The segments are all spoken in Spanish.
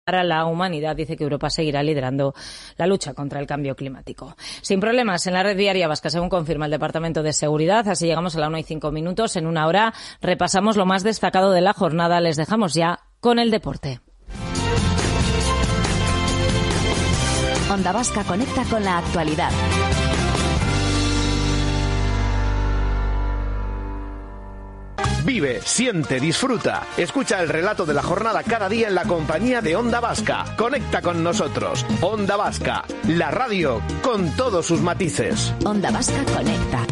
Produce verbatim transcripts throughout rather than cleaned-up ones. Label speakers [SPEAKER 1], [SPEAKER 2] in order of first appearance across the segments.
[SPEAKER 1] Para la humanidad, dice que Europa seguirá liderando la lucha contra el cambio climático. Sin problemas en la red viaria vasca, según confirma el Departamento de Seguridad. Así llegamos a la una y cinco minutos. En una hora repasamos lo más destacado de la jornada. Les dejamos ya con el deporte.
[SPEAKER 2] Onda Vasca conecta con la actualidad.
[SPEAKER 3] Vive, siente, disfruta. Escucha el relato de la jornada cada día en la compañía de Onda Vasca. Conecta con nosotros. Onda Vasca, la radio con todos sus matices.
[SPEAKER 2] Onda Vasca conecta.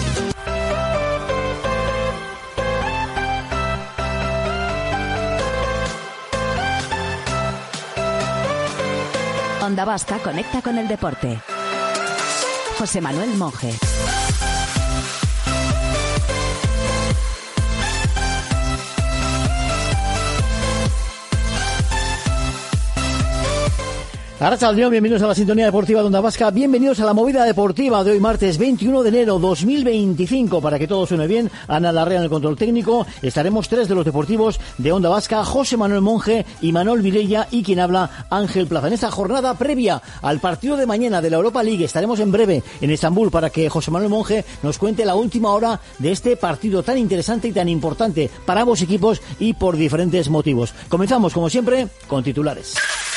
[SPEAKER 2] Onda Vasca conecta con el deporte. José Manuel Monge.
[SPEAKER 4] Arratsaldeón, bienvenidos a la sintonía deportiva de Onda Vasca, bienvenidos a la movida deportiva de hoy martes veintiuno de enero dos mil veinticinco. Para que todo suene bien, Ana Larrea en el control técnico, estaremos tres de los deportivos de Onda Vasca, José Manuel Monge y Manuel Vilella, y quien habla, Ángel Plaza. En esta jornada previa al partido de mañana de la Europa League, estaremos en breve en Estambul para que José Manuel Monge nos cuente la última hora de este partido tan interesante y tan importante para ambos equipos y por diferentes motivos. Comenzamos, como siempre, con titulares.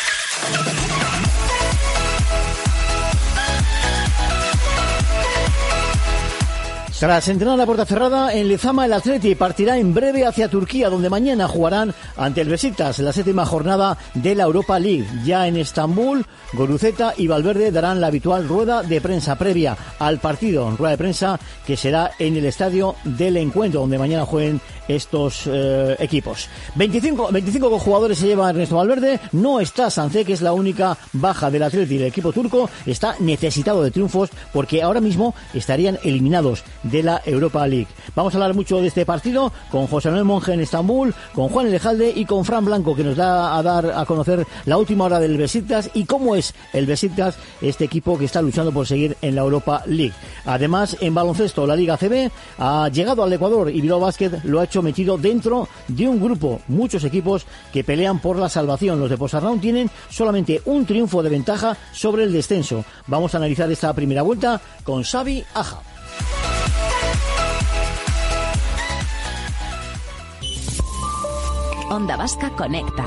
[SPEAKER 4] Tras entrenar a puerta cerrada en Lezama, el Atleti partirá en breve hacia Turquía, donde mañana jugarán ante el Besiktas en la séptima jornada de la Europa League. Ya en Estambul, Guruceta y Valverde darán la habitual rueda de prensa previa al partido, rueda de prensa que será en el estadio del Encuentro, donde mañana jueguen estos eh, equipos. veinticinco, veinticinco jugadores se lleva Ernesto Valverde, no está Sancé, que es la única baja del Atleti. El equipo turco está necesitado de triunfos porque ahora mismo estarían eliminados de la Europa League. Vamos a hablar mucho de este partido con José Manuel Monge en Estambul, con Juan Elejalde y con Fran Blanco, que nos da a dar a conocer la última hora del Besiktas y cómo es el Besiktas, este equipo que está luchando por seguir en la Europa League. Además, en baloncesto, la Liga A C B ha llegado al Ecuador y Bilbao Basket lo ha hecho metido dentro de un grupo, muchos equipos que pelean por la salvación. Los de Posarraun tienen solamente un triunfo de ventaja sobre el descenso. Vamos a analizar esta primera vuelta con Xavi Aja.
[SPEAKER 2] Onda Vasca conecta.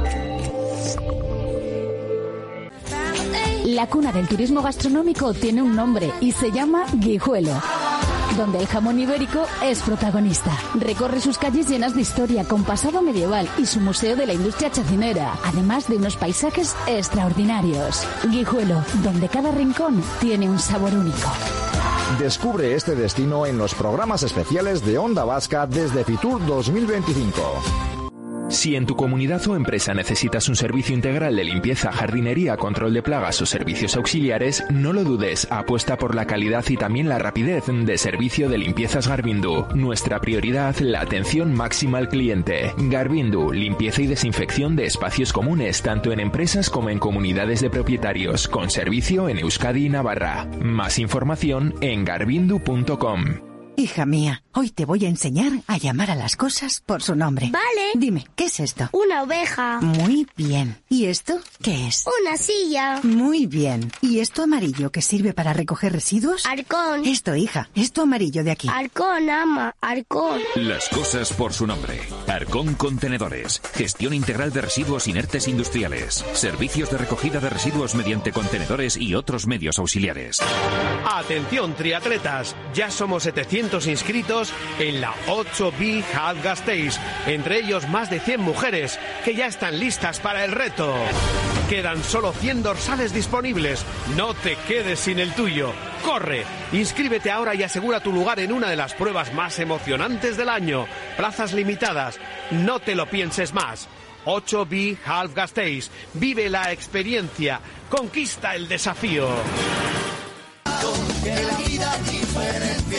[SPEAKER 2] La cuna del turismo gastronómico tiene un nombre y se llama Guijuelo, donde el jamón ibérico es protagonista. Recorre sus calles llenas de historia, con pasado medieval y su museo de la industria chacinera, además de unos paisajes extraordinarios. Guijuelo, donde cada rincón tiene un sabor único.
[SPEAKER 5] Descubre este destino en los programas especiales de Onda Vasca desde Fitur dos mil veinticinco.
[SPEAKER 6] Si en tu comunidad o empresa necesitas un servicio integral de limpieza, jardinería, control de plagas o servicios auxiliares, no lo dudes, apuesta por la calidad y también la rapidez de servicio de limpiezas Garbindu. Nuestra prioridad, la atención máxima al cliente. Garbindu, limpieza y desinfección de espacios comunes, tanto en empresas como en comunidades de propietarios, con servicio en Euskadi y Navarra. Más información en garbindu punto com.
[SPEAKER 7] Hija mía, hoy te voy a enseñar a llamar a las cosas por su nombre.
[SPEAKER 8] Vale.
[SPEAKER 7] Dime, ¿qué es esto?
[SPEAKER 8] Una oveja.
[SPEAKER 7] Muy bien. ¿Y esto qué es?
[SPEAKER 8] Una silla.
[SPEAKER 7] Muy bien. ¿Y esto amarillo que sirve para recoger residuos?
[SPEAKER 8] Arcón.
[SPEAKER 7] Esto, hija, esto amarillo de aquí.
[SPEAKER 8] Arcón, ama, Arcón.
[SPEAKER 9] Las cosas por su nombre. Arcón Contenedores. Gestión integral de residuos inertes industriales. Servicios de recogida de residuos mediante contenedores y otros medios auxiliares.
[SPEAKER 3] Atención, triatletas. Ya somos setecientos inscritos en la ocho B Half Gasteiz, entre ellos más de cien mujeres que ya están listas para el reto. Quedan solo cien dorsales disponibles. No te quedes sin el tuyo. ¡Corre! Inscríbete ahora y asegura tu lugar en una de las pruebas más emocionantes del año. Plazas limitadas. No te lo pienses más. ocho B Half Gasteiz. Vive la experiencia. Conquista el desafío.
[SPEAKER 10] Que la vida diferencia aquí.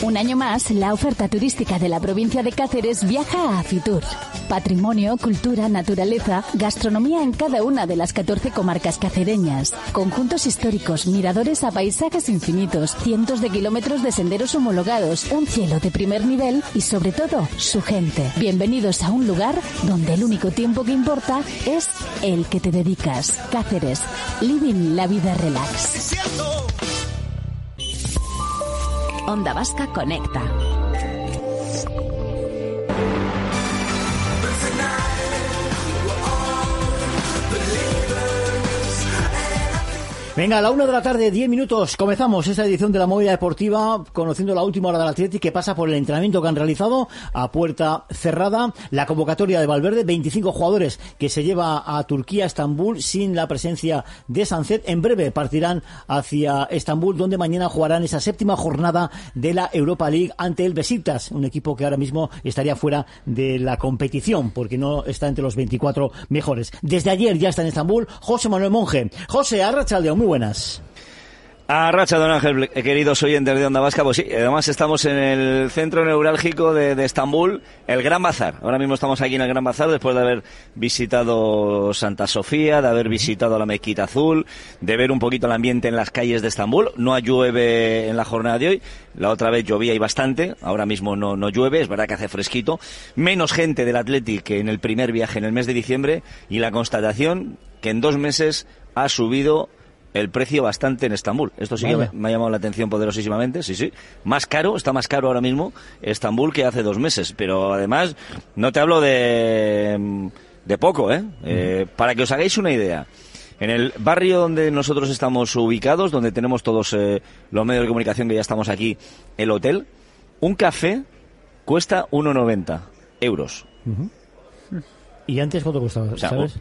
[SPEAKER 2] Un año más, la oferta turística de la provincia de Cáceres viaja a Fitur. Patrimonio, cultura, naturaleza, gastronomía en cada una de las catorce comarcas cacereñas. Conjuntos históricos, miradores a paisajes infinitos, cientos de kilómetros de senderos homologados, un cielo de primer nivel y sobre todo, su gente. Bienvenidos a un lugar donde el único tiempo que importa es el que te dedicas. Cáceres, living la vida relax. Onda Vasca Conecta.
[SPEAKER 4] Venga, a la una de la tarde, diez minutos, comenzamos esta edición de la Movida Deportiva, conociendo la última hora del Athletic, que pasa por el entrenamiento que han realizado a puerta cerrada, la convocatoria de Valverde, veinticinco jugadores que se lleva a Turquía, Estambul, sin la presencia de Sancet. En breve partirán hacia Estambul, donde mañana jugarán esa séptima jornada de la Europa League ante el Besiktas, un equipo que ahora mismo estaría fuera de la competición, porque no está entre los veinticuatro mejores. Desde ayer ya está en Estambul José Manuel Monge. José, arratsaldeon, muy buenas.
[SPEAKER 10] Arracha, don Ángel, queridos oyentes de Onda Vasca. Pues sí, además estamos en el centro neurálgico de, de Estambul, el Gran Bazar. Ahora mismo estamos aquí en el Gran Bazar después de haber visitado Santa Sofía, de haber visitado la Mezquita Azul, de ver un poquito el ambiente en las calles de Estambul. No llueve en la jornada de hoy, la otra vez llovía y bastante, ahora mismo no, no llueve, es verdad que hace fresquito. Menos gente del Athletic que en el primer viaje en el mes de diciembre, y la constatación que en dos meses ha subido el precio bastante en Estambul. Esto sí vale. que me, me ha llamado la atención poderosísimamente, sí, sí. Más caro, está más caro ahora mismo Estambul que hace dos meses, pero además no te hablo de, de poco, ¿eh? Uh-huh. eh para que os hagáis una idea, en el barrio donde nosotros estamos ubicados, donde tenemos todos eh, los medios de comunicación que ya estamos aquí, el hotel, un café cuesta uno noventa euros.
[SPEAKER 4] Uh-huh. ¿Y antes cuánto costaba, o sea, sabes?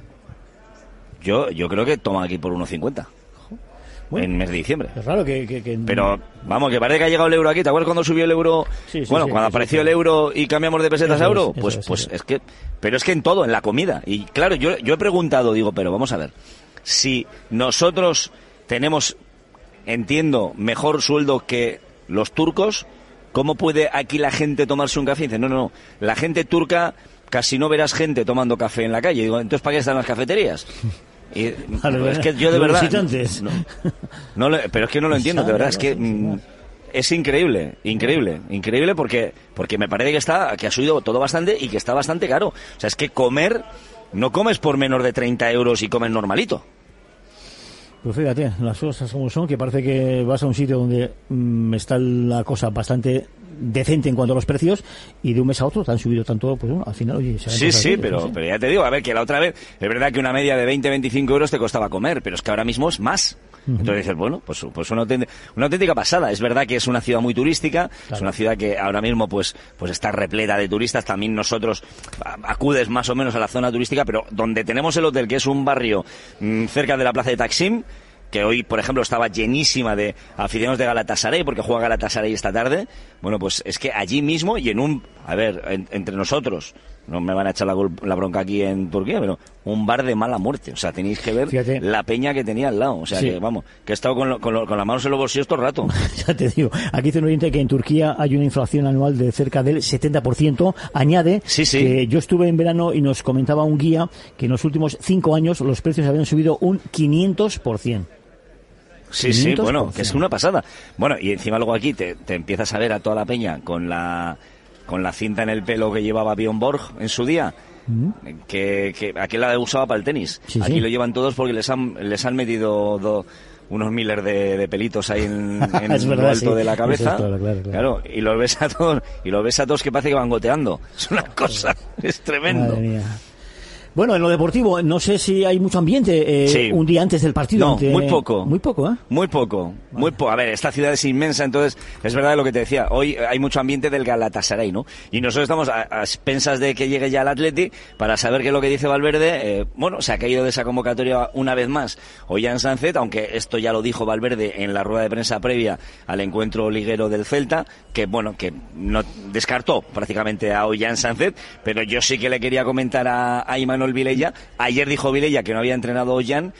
[SPEAKER 10] Yo, yo creo que toma aquí por uno cincuenta. Bueno, en mes de diciembre.
[SPEAKER 4] Es raro que, que, que...
[SPEAKER 10] Pero, vamos, que parece que ha llegado el euro aquí. ¿Te acuerdas cuando subió el euro? Sí, sí, bueno, sí, cuando sí, apareció sí, sí. el euro y cambiamos de pesetas eso a euro. Es, pues, es, pues es que... Pero es que en todo, en la comida. Y claro, yo, yo he preguntado, digo, pero vamos a ver. Si nosotros tenemos, entiendo, mejor sueldo que los turcos, ¿cómo puede aquí la gente tomarse un café? Y dice, no, no, no. La gente turca, casi no verás gente tomando café en la calle. Digo, entonces, ¿para qué están las cafeterías? Y, vale, es que yo de verdad no, no lo, pero es que no lo entiendo, de verdad, es que mm, es increíble, increíble, increíble porque porque me parece que está que ha subido todo bastante y que está bastante caro. O sea, es que comer, no comes por menos de treinta euros y comes normalito.
[SPEAKER 4] Pues fíjate, las cosas como son, que parece que vas a un sitio donde mmm, está la cosa bastante decente en cuanto a los precios, y de un mes a otro te han subido tanto, pues bueno, al final, oye...
[SPEAKER 10] Sí, sí, ellos, pero, no sé. pero ya te digo, a ver, que la otra vez, es verdad que una media de veinte a veinticinco euros te costaba comer, pero es que ahora mismo es más. Uh-huh. Entonces dices, bueno, pues, pues una, auténtica, una auténtica pasada. Es verdad que es una ciudad muy turística, claro. Es una ciudad que ahora mismo pues pues está repleta de turistas. También nosotros acudes más o menos a la zona turística, pero donde tenemos el hotel, que es un barrio mmm, cerca de la plaza de Taksim, que hoy, por ejemplo, estaba llenísima de aficionados de Galatasaray, porque juega Galatasaray esta tarde. Bueno, pues es que allí mismo y en un... A ver, en, entre nosotros, no me van a echar la, la bronca aquí en Turquía, pero un bar de mala muerte. O sea, tenéis que ver Fíjate. la peña que tenía al lado. O sea, sí. que vamos, que he estado con, lo, con, lo, con las manos en los bolsillos todo el rato.
[SPEAKER 4] Ya te digo, aquí dice un oyente que en Turquía hay una inflación anual de cerca del setenta por ciento. Añade
[SPEAKER 10] sí, sí.
[SPEAKER 4] que yo estuve en verano y nos comentaba un guía que en los últimos cinco años los precios habían subido un quinientos por ciento.
[SPEAKER 10] Sí, sí, bueno, que es una pasada. Bueno, y encima luego aquí te, te empiezas a ver a toda la peña con la con la cinta en el pelo que llevaba Björn Borg en su día, uh-huh. que, que aquel la usaba para el tenis. Sí, aquí sí. lo llevan todos porque les han les han metido do, unos miles de, de pelitos ahí en, en
[SPEAKER 4] verdad,
[SPEAKER 10] lo alto
[SPEAKER 4] sí.
[SPEAKER 10] de la cabeza.
[SPEAKER 4] Es claro, claro, claro.
[SPEAKER 10] claro, y los ves a todos, y los ves a todos que parece que van goteando. Es una cosa, es tremendo.
[SPEAKER 4] Madre mía. Bueno, en lo deportivo, no sé si hay mucho ambiente eh,
[SPEAKER 10] sí.
[SPEAKER 4] un día antes del partido.
[SPEAKER 10] No,
[SPEAKER 4] ante...
[SPEAKER 10] muy poco.
[SPEAKER 4] Muy poco, ¿eh?
[SPEAKER 10] Muy poco, vale. muy poco. A ver, esta ciudad es inmensa, entonces es verdad lo que te decía. Hoy hay mucho ambiente del Galatasaray, ¿no? Y nosotros estamos a, a expensas de que llegue ya el Athletic para saber qué es lo que dice Valverde. Eh, bueno, se ha caído de esa convocatoria una vez más Ollán Sánchez, aunque esto ya lo dijo Valverde en la rueda de prensa previa al encuentro liguero del Celta, que bueno, que no descartó prácticamente a Ollán Sánchez, pero yo sí que le quería comentar a, a Imanol Vilella. Ayer dijo Vilella que no había entrenado Ollán.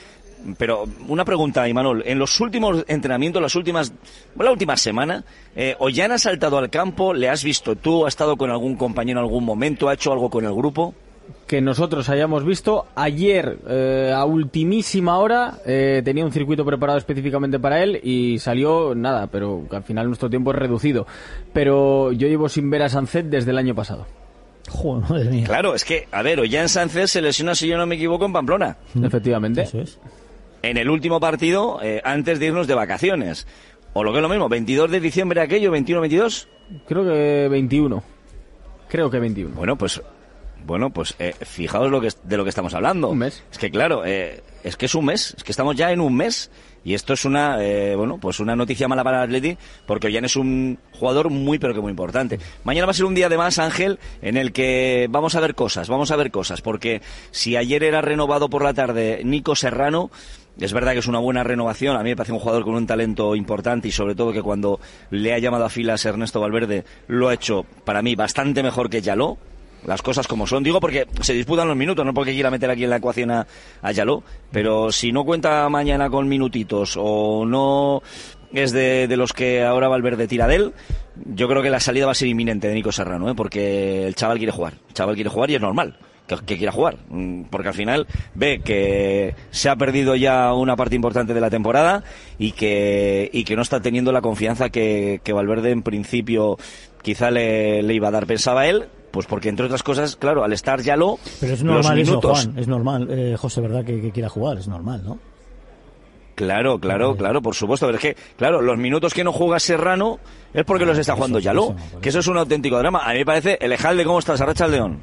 [SPEAKER 10] pero una pregunta, Imanol. En los últimos entrenamientos, las últimas, la última semana, eh, Ollán ha saltado al campo, ¿le has visto tú? ¿Ha estado con algún compañero en algún momento? ¿Ha hecho algo con el grupo?
[SPEAKER 11] Que nosotros hayamos visto. Ayer, eh, a ultimísima hora, eh, tenía un circuito preparado específicamente para él y salió nada, pero al final nuestro tiempo es reducido. Pero yo llevo sin ver a Sánchez desde el año pasado.
[SPEAKER 4] Joder, madre mía.
[SPEAKER 10] Claro, es que, a ver, Ollán Sánchez se lesiona, si yo no me equivoco, en Pamplona.
[SPEAKER 11] Efectivamente.
[SPEAKER 4] Eso es.
[SPEAKER 10] En el último partido, eh, antes de irnos de vacaciones. O lo que es lo mismo, veintidós de diciembre aquello, veintiuno, veintidós.
[SPEAKER 11] Creo que veintiuno. Creo que veintiuno.
[SPEAKER 10] Bueno, pues... Bueno, pues eh, fijaos lo que de lo que estamos hablando.
[SPEAKER 11] Un mes.
[SPEAKER 10] Es que claro, eh, es que es un mes, es que estamos ya en un mes y esto es una, eh, bueno, pues una noticia mala para el Atleti porque Ollán es un jugador muy pero que muy importante. Mañana va a ser un día de más, Ángel, en el que vamos a ver cosas, vamos a ver cosas, porque si ayer era renovado por la tarde Nico Serrano, es verdad que es una buena renovación, a mí me parece un jugador con un talento importante y sobre todo que cuando le ha llamado a filas Ernesto Valverde lo ha hecho para mí bastante mejor que Yaló. Las cosas como son, digo porque se disputan los minutos, no porque quiera meter aquí en la ecuación a, a Yaló, pero si no cuenta mañana con minutitos o no es de, de los que ahora Valverde tira de él, yo creo que la salida va a ser inminente de Nico Serrano, ¿eh? Porque el chaval quiere jugar, el chaval quiere jugar y es normal que, que quiera jugar, porque al final ve que se ha perdido ya una parte importante de la temporada y que, y que no está teniendo la confianza que, que Valverde en principio quizá le, le iba a dar, pensaba él. Pues porque, entre otras cosas, claro, al estar Yaló,
[SPEAKER 4] pero es normal
[SPEAKER 10] los minutos...
[SPEAKER 4] eso, Juan, es normal, eh, José, ¿verdad? Que, que quiera jugar, es normal, ¿no?
[SPEAKER 10] Claro, claro, claro, por supuesto, pero es que, claro, los minutos que no juega Serrano es porque ah, los está jugando Yaló, que eso es un auténtico drama. A mí me parece, Elejalde, ¿cómo estás? Arratsaldeon.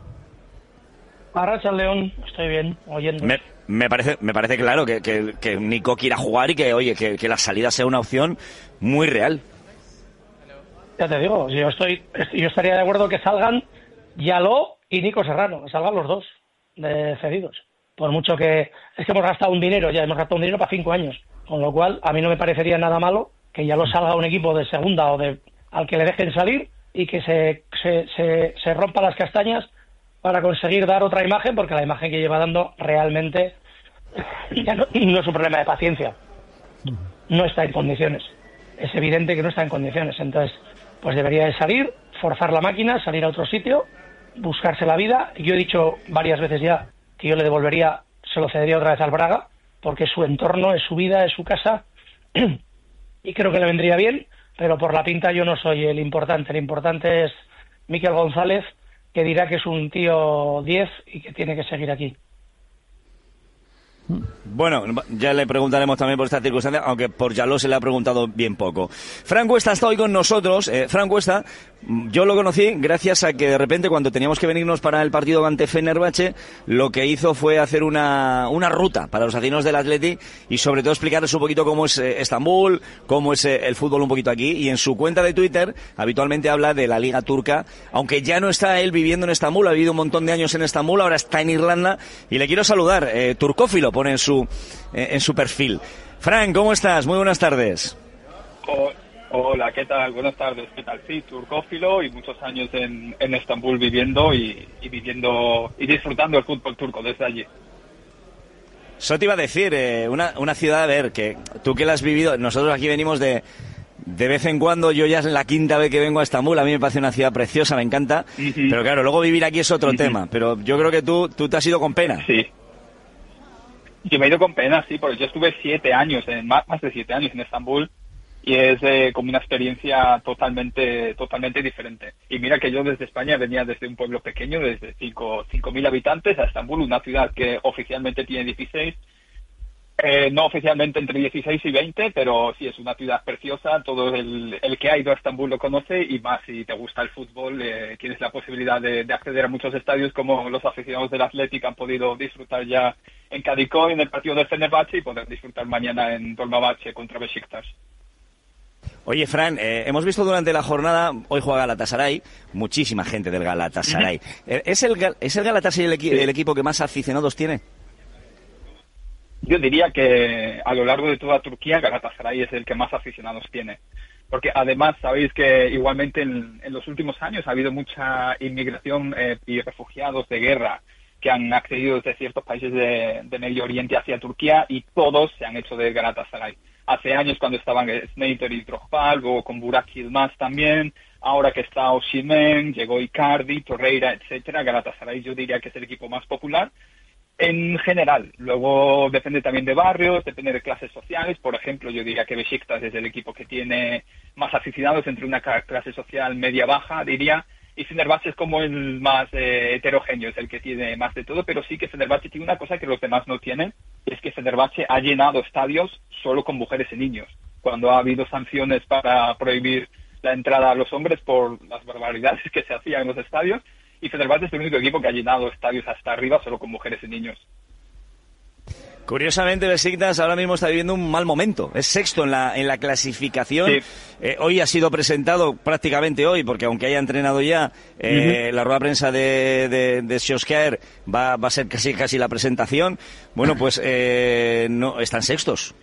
[SPEAKER 12] Arratsaldeon, estoy bien, oyendo.
[SPEAKER 10] Me, me parece me parece claro que, que, que Nico quiera jugar y que, oye, que, que la salida sea una opción muy real.
[SPEAKER 12] Ya te digo, yo estoy, yo estaría de acuerdo que salgan Yaló y Nico Serrano, que salgan los dos de cedidos. Por mucho que es que hemos gastado un dinero, ya hemos gastado un dinero para cinco años, con lo cual a mí no me parecería nada malo que Yaló salga a un equipo de segunda o de al que le dejen salir y que se se, se, se rompa las castañas para conseguir dar otra imagen, porque la imagen que lleva dando realmente ya no, no es un problema de paciencia, no está en condiciones, es evidente que no está en condiciones, entonces pues debería de salir, forzar la máquina, salir a otro sitio, buscarse la vida. Yo he dicho varias veces ya que yo le devolvería, se lo cedería otra vez al Braga, porque es su entorno, es su vida, es su casa, y creo que le vendría bien, pero por la pinta yo no soy el importante. El importante es Mikel González, que dirá que es un tío diez y que tiene que seguir aquí.
[SPEAKER 10] Bueno, ya le preguntaremos también por esta circunstancia, aunque por Yaló se le ha preguntado bien poco. Fran Cuesta está hoy con nosotros. Eh, Fran Cuesta, yo lo conocí gracias a que de repente cuando teníamos que venirnos para el partido ante Fenerbahce, lo que hizo fue hacer una, una ruta para los aficionados del Athletic y sobre todo explicarles un poquito cómo es eh, Estambul, cómo es eh, el fútbol un poquito aquí, y en su cuenta de Twitter habitualmente habla de la Liga Turca, aunque ya no está él viviendo en Estambul, ha vivido un montón de años en Estambul, ahora está en Irlanda y le quiero saludar, eh, turcófilo pone en su eh, en su perfil. Fran, ¿cómo estás? Muy buenas tardes.
[SPEAKER 13] Oh, hola, ¿qué tal? Buenas tardes, ¿qué tal? Sí, turcófilo y muchos años en, en Estambul viviendo y, y viviendo y disfrutando el fútbol turco desde allí.
[SPEAKER 10] Eso te iba a decir, eh, una, una ciudad, a ver, que tú que la has vivido, nosotros aquí venimos de de vez en cuando, yo ya es la quinta vez que vengo a Estambul, a mí me parece una ciudad preciosa, me encanta, uh-huh. Pero claro, luego vivir aquí es otro uh-huh. tema, pero yo creo que tú, tú te has ido con pena.
[SPEAKER 13] Sí. Yo me he ido con pena, sí, porque yo estuve siete años, en, más, más de siete años en Estambul, y es eh, como una experiencia totalmente totalmente diferente. Y mira que yo desde España venía desde un pueblo pequeño, desde cinco mil habitantes, a Estambul, una ciudad que oficialmente tiene dieciséis, eh, no oficialmente entre dieciséis y veinte, pero sí es una ciudad preciosa, todo el, el que ha ido a Estambul lo conoce, y más si te gusta el fútbol, eh, tienes la posibilidad de, de acceder a muchos estadios como los aficionados del Athletic han podido disfrutar ya en Kadıköy en el partido del Fenerbahce y poder disfrutar mañana en Dolmabahce contra Beşiktaş.
[SPEAKER 10] Oye, Fran, eh, hemos visto durante la jornada, hoy juega Galatasaray, muchísima gente del Galatasaray. Uh-huh. ¿Es el, ¿Es el Galatasaray el, equi- sí. el equipo que más aficionados tiene?
[SPEAKER 13] Yo diría que a lo largo de toda Turquía, Galatasaray es el que más aficionados tiene. Porque además sabéis que igualmente en, en los últimos años ha habido mucha inmigración eh, y refugiados de guerra que han accedido desde ciertos países de, de Medio Oriente hacia Turquía, y todos se han hecho de Galatasaray. Hace años cuando estaban Sneijder y Drogba, luego con Burak Yilmaz también, ahora que está Osimhen, llegó Icardi, Torreira, etcétera. Galatasaray yo diría que es el equipo más popular en general. Luego depende también de barrios, depende de clases sociales. Por ejemplo, yo diría que Beşiktaş es el equipo que tiene más aficionados entre una clase social media-baja, diría, y Fenerbahce es como el más eh, heterogéneo, es el que tiene más de todo, pero sí que Fenerbahce tiene una cosa que los demás no tienen, y es que Fenerbahce ha llenado estadios solo con mujeres y niños. Cuando ha habido sanciones para prohibir la entrada a los hombres por las barbaridades que se hacían en los estadios, y Fenerbahce es el único equipo que ha llenado estadios hasta arriba solo con mujeres y niños.
[SPEAKER 10] Curiosamente, Beşiktaş ahora mismo está viviendo un mal momento. Es sexto en la en la clasificación. Sí. Eh, hoy ha sido presentado, prácticamente hoy, porque aunque haya entrenado ya, eh, uh-huh. la rueda de prensa de, de, de Solskjaer va, va a ser casi casi la presentación. Bueno, pues eh, no están sextos.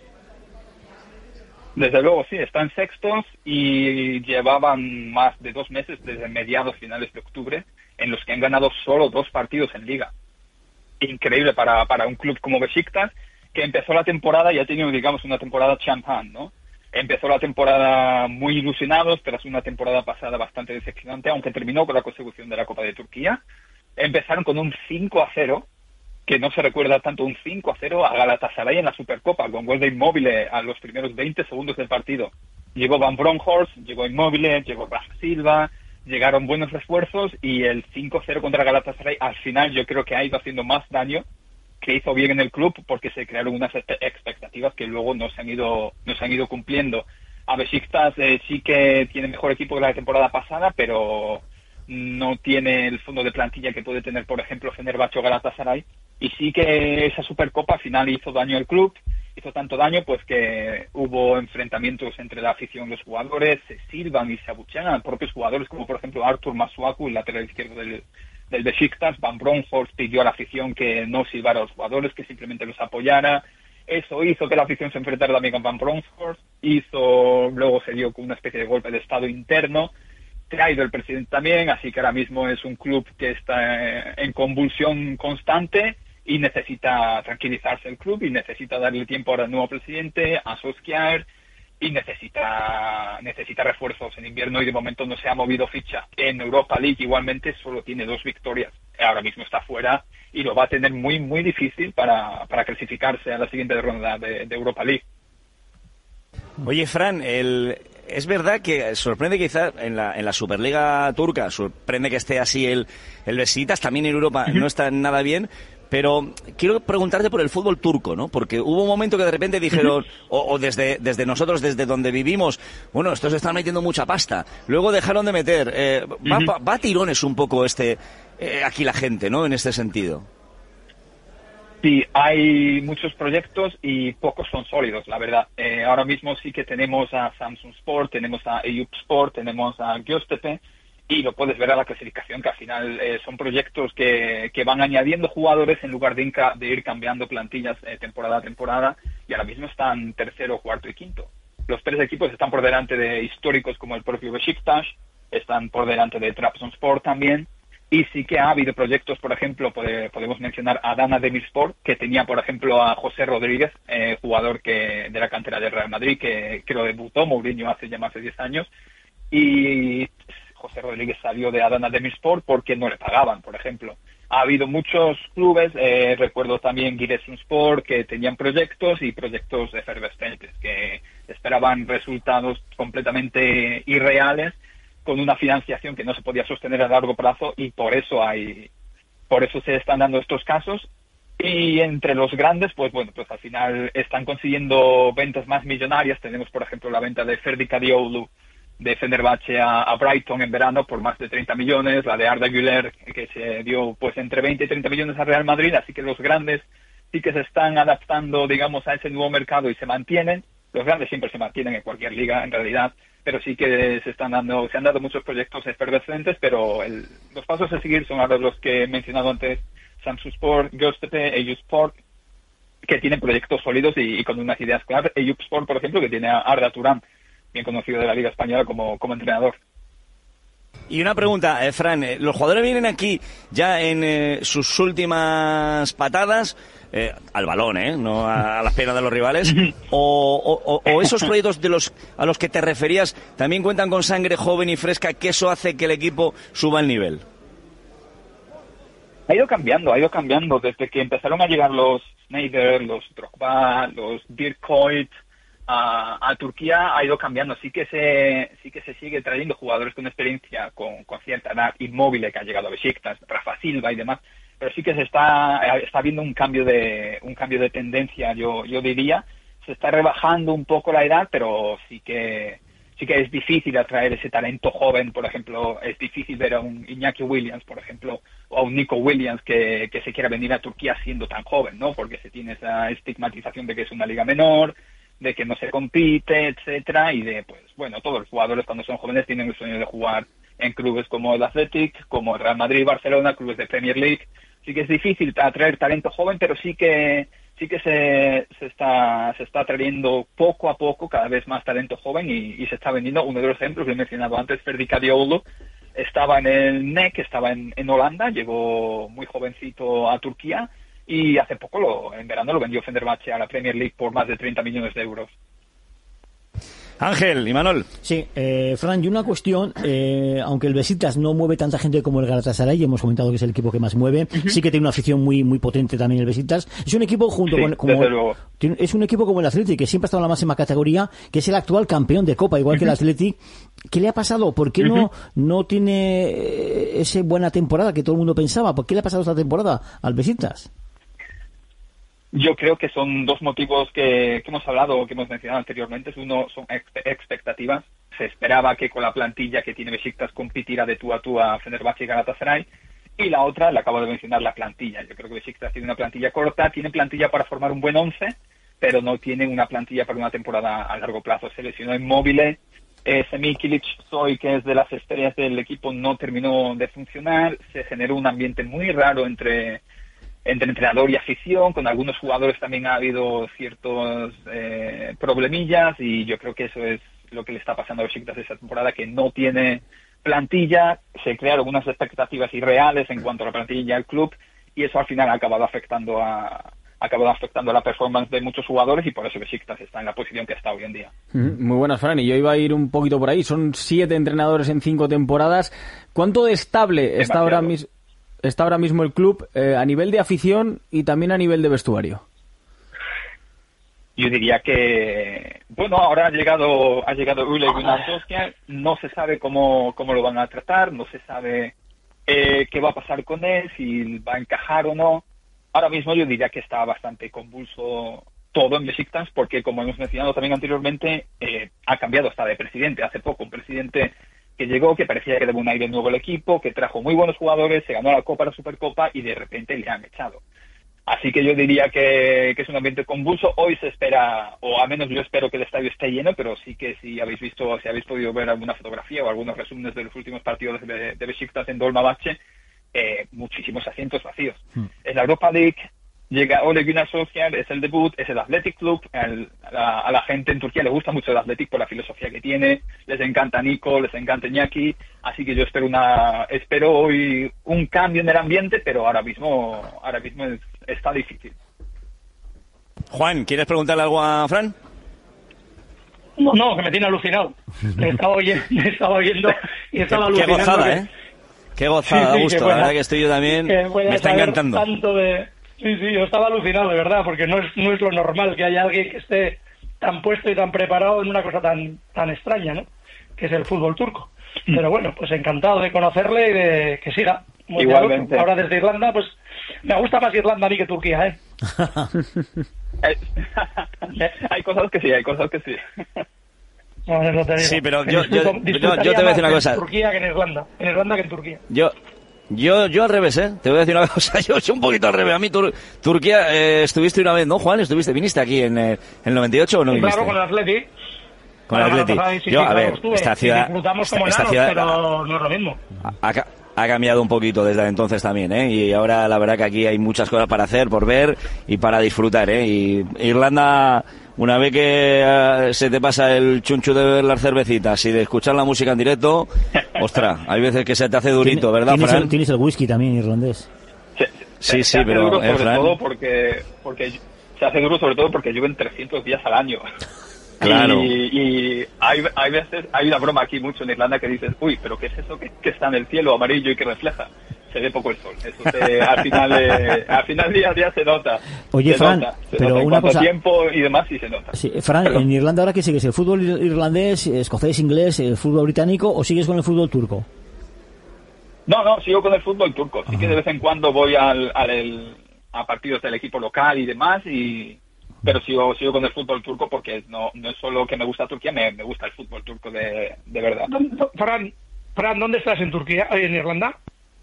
[SPEAKER 13] Desde luego, sí, están sextos y llevaban más de dos meses desde mediados finales de octubre en los que han ganado solo dos partidos en Liga. Increíble para, para un club como Beşiktaş, que empezó la temporada y ha tenido, digamos, una temporada champán, ¿no? Empezó la temporada muy ilusionados, tras una temporada pasada bastante decepcionante, aunque terminó con la consecución de la Copa de Turquía. Empezaron con un cinco a cero, que no se recuerda tanto, un cinco a cero a Galatasaray en la Supercopa, con gol de Immobile a los primeros veinte segundos del partido. Llegó Van Bronckhorst, llegó Immobile, llegó Rafa Silva, llegaron buenos refuerzos, y el cinco cero contra Galatasaray al final yo creo que ha ido haciendo más daño que hizo bien en el club, porque se crearon unas expectativas que luego no se han ido no se han ido cumpliendo. A Beşiktaş eh, sí que tiene mejor equipo que la temporada pasada, pero no tiene el fondo de plantilla que puede tener, por ejemplo, Fenerbahce o Galatasaray, y sí que esa Supercopa al final hizo daño al club. Hizo tanto daño pues que hubo enfrentamientos entre la afición y los jugadores, se silban y se abuchean a propios jugadores, como por ejemplo Artur Masuaku, el lateral izquierdo del, del Beşiktaş. Van Bronckhorst pidió a la afición que no silbara a los jugadores, que simplemente los apoyara. Eso hizo que la afición se enfrentara también con Van Bronckhorst, hizo, luego se dio con una especie de golpe de estado interno, traído el presidente también, así que ahora mismo es un club que está en convulsión constante, y necesita tranquilizarse el club, y necesita darle tiempo ahora al nuevo presidente, a Solskjaer, y necesita necesita refuerzos en invierno, y de momento no se ha movido ficha. En Europa League igualmente solo tiene dos victorias, ahora mismo está fuera y lo va a tener muy muy difícil para, para clasificarse a la siguiente ronda de, de Europa League.
[SPEAKER 10] Oye, Fran, el... es verdad que sorprende quizás en la, en la Superliga turca, sorprende que esté así el, el Beşiktaş, también en Europa no está nada bien. Pero quiero preguntarte por el fútbol turco, ¿no? Porque hubo un momento que de repente dijeron, o, o desde, desde nosotros, desde donde vivimos, bueno, estos están metiendo mucha pasta. Luego dejaron de meter. Eh, va, va, va a tirones un poco este eh, aquí la gente, ¿no? En este sentido.
[SPEAKER 13] Sí, hay muchos proyectos y pocos son sólidos, la verdad. Eh, ahora mismo sí que tenemos a Samsun Sport, tenemos a Eyüpspor, tenemos a Göztepe, y lo puedes ver a la clasificación, que al final eh, son proyectos que, que van añadiendo jugadores en lugar de, inca, de ir cambiando plantillas eh, temporada a temporada, y ahora mismo están tercero, cuarto y quinto. Los tres equipos están por delante de históricos como el propio Beşiktaş, están por delante de Trabzonspor también, y sí que ha habido proyectos, por ejemplo, pode, podemos mencionar a Adana Demirspor, que tenía, por ejemplo, a José Rodríguez, eh, jugador que de la cantera del Real Madrid, que, que lo debutó Mourinho hace ya más de diez años, y José Rodríguez salió de Adana Demirspor porque no le pagaban, por ejemplo. Ha habido muchos clubes, eh, recuerdo también Giresunspor, que tenían proyectos y proyectos efervescentes, que esperaban resultados completamente irreales, con una financiación que no se podía sostener a largo plazo, y por eso hay, por eso se están dando estos casos. Y entre los grandes, pues bueno, pues al final están consiguiendo ventas más millonarias. Tenemos, por ejemplo, la venta de Ferdi Kadioğlu de Fenerbahce a, a Brighton en verano por más de treinta millones, la de Arda Güler, que se dio pues entre veinte y treinta millones a Real Madrid, así que los grandes sí que se están adaptando, digamos, a ese nuevo mercado y se mantienen. Los grandes siempre se mantienen en cualquier liga, en realidad, pero sí que se están dando, se han dado muchos proyectos efervescentes, pero el, los pasos a seguir son ahora los que he mencionado antes, Samsunspor, Göztepe, Eyüpspor, que tienen proyectos sólidos y, y con unas ideas claras. Eyüpspor, por ejemplo, que tiene a Arda Turan, bien conocido de la Liga Española como, como entrenador.
[SPEAKER 10] Y una pregunta, eh, Fran, eh, ¿los jugadores vienen aquí ya en eh, sus últimas patadas? Eh, al balón, ¿eh? No a, a las piernas de los rivales. O, o, o esos proyectos de los a los que te referías también cuentan con sangre joven y fresca, que eso hace que el equipo suba el nivel.
[SPEAKER 13] Ha ido cambiando, ha ido cambiando. Desde que empezaron a llegar los Sneijder, los Drogba, los Dirk Kuyt a, a Turquía, ha ido cambiando. Sí que se sí que se sigue trayendo jugadores con experiencia, con, con cierta edad, Immobile, que ha llegado a Besiktas, Rafa Silva y demás. Pero sí que se está está viendo un cambio de un cambio de tendencia, yo yo diría. Se está rebajando un poco la edad, pero sí que sí que es difícil atraer ese talento joven. Por ejemplo, es difícil ver a un Iñaki Williams, por ejemplo, o a un Nico Williams que, que se quiera venir a Turquía siendo tan joven, ¿no? Porque se tiene esa estigmatización de que es una liga menor, de que no se compite, etcétera, y de, pues, bueno, todos los jugadores cuando son jóvenes tienen el sueño de jugar en clubes como el Athletic, como el Real Madrid, Barcelona, clubes de Premier League. Sí que es difícil atraer talento joven, pero sí que sí que se, se está se está atrayendo poco a poco cada vez más talento joven y, y se está vendiendo. Uno de los ejemplos que he mencionado antes, Ferdi Kadioglu, estaba en el N E C, estaba en, en Holanda, llegó muy jovencito a Turquía y hace poco, lo, en verano, lo vendió Fenerbahce a la Premier League por más de treinta millones de euros.
[SPEAKER 10] Ángel, Imanol.
[SPEAKER 4] Sí, eh, Fran, y una cuestión, eh, aunque el Besiktas no mueve tanta gente como el Galatasaray, y hemos comentado que es el equipo que más mueve, uh-huh. sí que tiene una afición muy muy potente también el Besiktas. Es un equipo junto sí, con como, tiene, es un equipo como el Athletic, que siempre ha estado en la máxima categoría, que es el actual campeón de Copa, igual uh-huh. que el Athletic. ¿Qué le ha pasado? ¿Por qué uh-huh. no no tiene esa buena temporada que todo el mundo pensaba? ¿Por qué le ha pasado esta temporada al Besiktas?
[SPEAKER 13] Yo creo que son dos motivos que, que hemos hablado, que hemos mencionado anteriormente. Uno son ex- expectativas. Se esperaba que con la plantilla que tiene Besiktas compitiera de tú a tú a Fenerbahce y Galatasaray. Y la otra, le acabo de mencionar, la plantilla. Yo creo que Besiktas tiene una plantilla corta, tiene plantilla para formar un buen once, pero no tiene una plantilla para una temporada a largo plazo. Se lesionó Immobile, eh, Semih Kılıçsoy, que es de las estrellas del equipo, no terminó de funcionar. Se generó un ambiente muy raro entre... entre entrenador y afición. Con algunos jugadores también ha habido ciertos eh, problemillas y yo creo que eso es lo que le está pasando a Besiktas esta temporada, que no tiene plantilla. Se crearon unas expectativas irreales en cuanto a la plantilla y al club y eso al final ha acabado afectando a ha acabado afectando a la performance de muchos jugadores y por eso Besiktas está en la posición que está hoy en día.
[SPEAKER 11] Muy buenas, Fran, y yo iba a ir un poquito por ahí. Son siete entrenadores en cinco temporadas. ¿Cuánto de estable Demasiado. está ahora mismo está ahora mismo el club eh, a nivel de afición y también a nivel de vestuario?
[SPEAKER 13] Yo diría que, bueno, ahora ha llegado ha llegado Ole Gunnar Solskjaer, no se sabe cómo, cómo lo van a tratar, no se sabe eh, qué va a pasar con él, si va a encajar o no. Ahora mismo yo diría que está bastante convulso todo en Besiktas, porque como hemos mencionado también anteriormente, eh, ha cambiado hasta de presidente. Hace poco un presidente que llegó, que parecía que daba un aire nuevo al equipo, que trajo muy buenos jugadores, se ganó la Copa, la Supercopa y de repente le han echado. Así que yo diría que, que es un ambiente convulso. Hoy se espera, o al menos yo espero que el estadio esté lleno, pero sí que si habéis visto, si habéis podido ver alguna fotografía o algunos resúmenes de los últimos partidos de, de Besiktas en Dolmabahce, eh, muchísimos asientos vacíos. Hmm. En la Europa League llega Ole Gunnar Solskjaer, es el debut, es el Athletic Club. El, a, a la gente en Turquía le gusta mucho el Athletic por la filosofía que tiene, les encanta Nico, les encanta Iñaki, así que yo espero una espero hoy un cambio en el ambiente, pero ahora mismo ahora mismo es, está difícil.
[SPEAKER 10] Juan, ¿quieres preguntarle algo a Fran?
[SPEAKER 12] No, no, que me tiene alucinado. Me estaba oyendo, me estaba oyendo y estaba
[SPEAKER 10] qué,
[SPEAKER 12] alucinando.
[SPEAKER 10] Qué gozada,
[SPEAKER 12] que...
[SPEAKER 10] ¿eh? Qué gozada,
[SPEAKER 12] sí, sí,
[SPEAKER 10] gusto. La verdad que estoy yo también, me está encantando.
[SPEAKER 12] Tanto de... Sí, sí, yo estaba alucinado, de verdad, porque no es no es lo normal que haya alguien que esté tan puesto y tan preparado en una cosa tan tan extraña, ¿no? Que es el fútbol turco. Pero bueno, pues encantado de conocerle y de que siga.
[SPEAKER 13] Igualmente.
[SPEAKER 12] Ahora desde Irlanda, pues me gusta más Irlanda a mí que Turquía, ¿eh?
[SPEAKER 13] Hay cosas que sí, hay cosas que sí.
[SPEAKER 12] No, eso te digo.
[SPEAKER 10] Sí, pero yo, yo, yo, yo te voy a decir una cosa.
[SPEAKER 12] En Turquía que en Irlanda. En Irlanda que en Turquía.
[SPEAKER 10] Yo... Yo yo al revés, ¿eh? Te voy a decir una cosa, yo soy un poquito al revés. A mí Tur- Turquía, eh, estuviste una vez, ¿no, Juan? ¿Estuviste, viniste aquí en eh, el noventa y ocho o no viniste?
[SPEAKER 12] Claro, con el Atleti.
[SPEAKER 10] Con el Atleti.
[SPEAKER 12] Sí,
[SPEAKER 10] yo,
[SPEAKER 12] sí,
[SPEAKER 10] a ver,
[SPEAKER 12] claro,
[SPEAKER 10] esta ciudad...
[SPEAKER 12] Disfrutamos
[SPEAKER 10] esta,
[SPEAKER 12] como
[SPEAKER 10] esta
[SPEAKER 12] enanos,
[SPEAKER 10] ciudad,
[SPEAKER 12] pero no es lo mismo.
[SPEAKER 10] Acá, ha cambiado un poquito desde entonces también, ¿eh? Y ahora la verdad que aquí hay muchas cosas para hacer, por ver y para disfrutar, ¿eh? Y Irlanda, una vez que uh, se te pasa el chunchu de ver las cervecitas y de escuchar la música en directo, ostras, hay veces que se te hace durito, ¿verdad,
[SPEAKER 4] ¿Tienes
[SPEAKER 10] Fran?
[SPEAKER 4] el, tienes el whisky también irlandés.
[SPEAKER 13] Se,
[SPEAKER 10] sí,
[SPEAKER 13] se
[SPEAKER 10] sí,
[SPEAKER 13] hace
[SPEAKER 10] pero
[SPEAKER 13] duro
[SPEAKER 10] eh,
[SPEAKER 13] sobre
[SPEAKER 10] Fran...
[SPEAKER 13] todo porque, porque se hace duro sobre todo porque llueven trescientos días al año.
[SPEAKER 10] Claro.
[SPEAKER 13] Y, y hay, hay veces, hay una broma aquí mucho en Irlanda que dices, uy, pero ¿qué es eso que, que está en el cielo amarillo y que refleja? Se ve poco el sol. Eso se, al final, eh, al final día a día se nota.
[SPEAKER 4] Oye,
[SPEAKER 13] se
[SPEAKER 4] Fran,
[SPEAKER 13] nota, se
[SPEAKER 4] pero
[SPEAKER 13] nota. En
[SPEAKER 4] una
[SPEAKER 13] cuanto
[SPEAKER 4] cosa...
[SPEAKER 13] a tiempo y demás sí se nota.
[SPEAKER 4] Sí, Fran,
[SPEAKER 13] Perdón.
[SPEAKER 4] en Irlanda ahora, ¿qué sigues? ¿El fútbol irlandés, escocés, inglés, el fútbol británico o sigues con el fútbol turco?
[SPEAKER 13] No, no, sigo con el fútbol turco. Sí que de vez en cuando voy al, al el, a partidos del equipo local y demás, y pero sigo sigo con el fútbol turco porque no no es solo que me gusta Turquía, me, me gusta el fútbol turco de, de verdad.
[SPEAKER 12] Fran, Fran, ¿dónde estás en Turquía? ¿En Irlanda?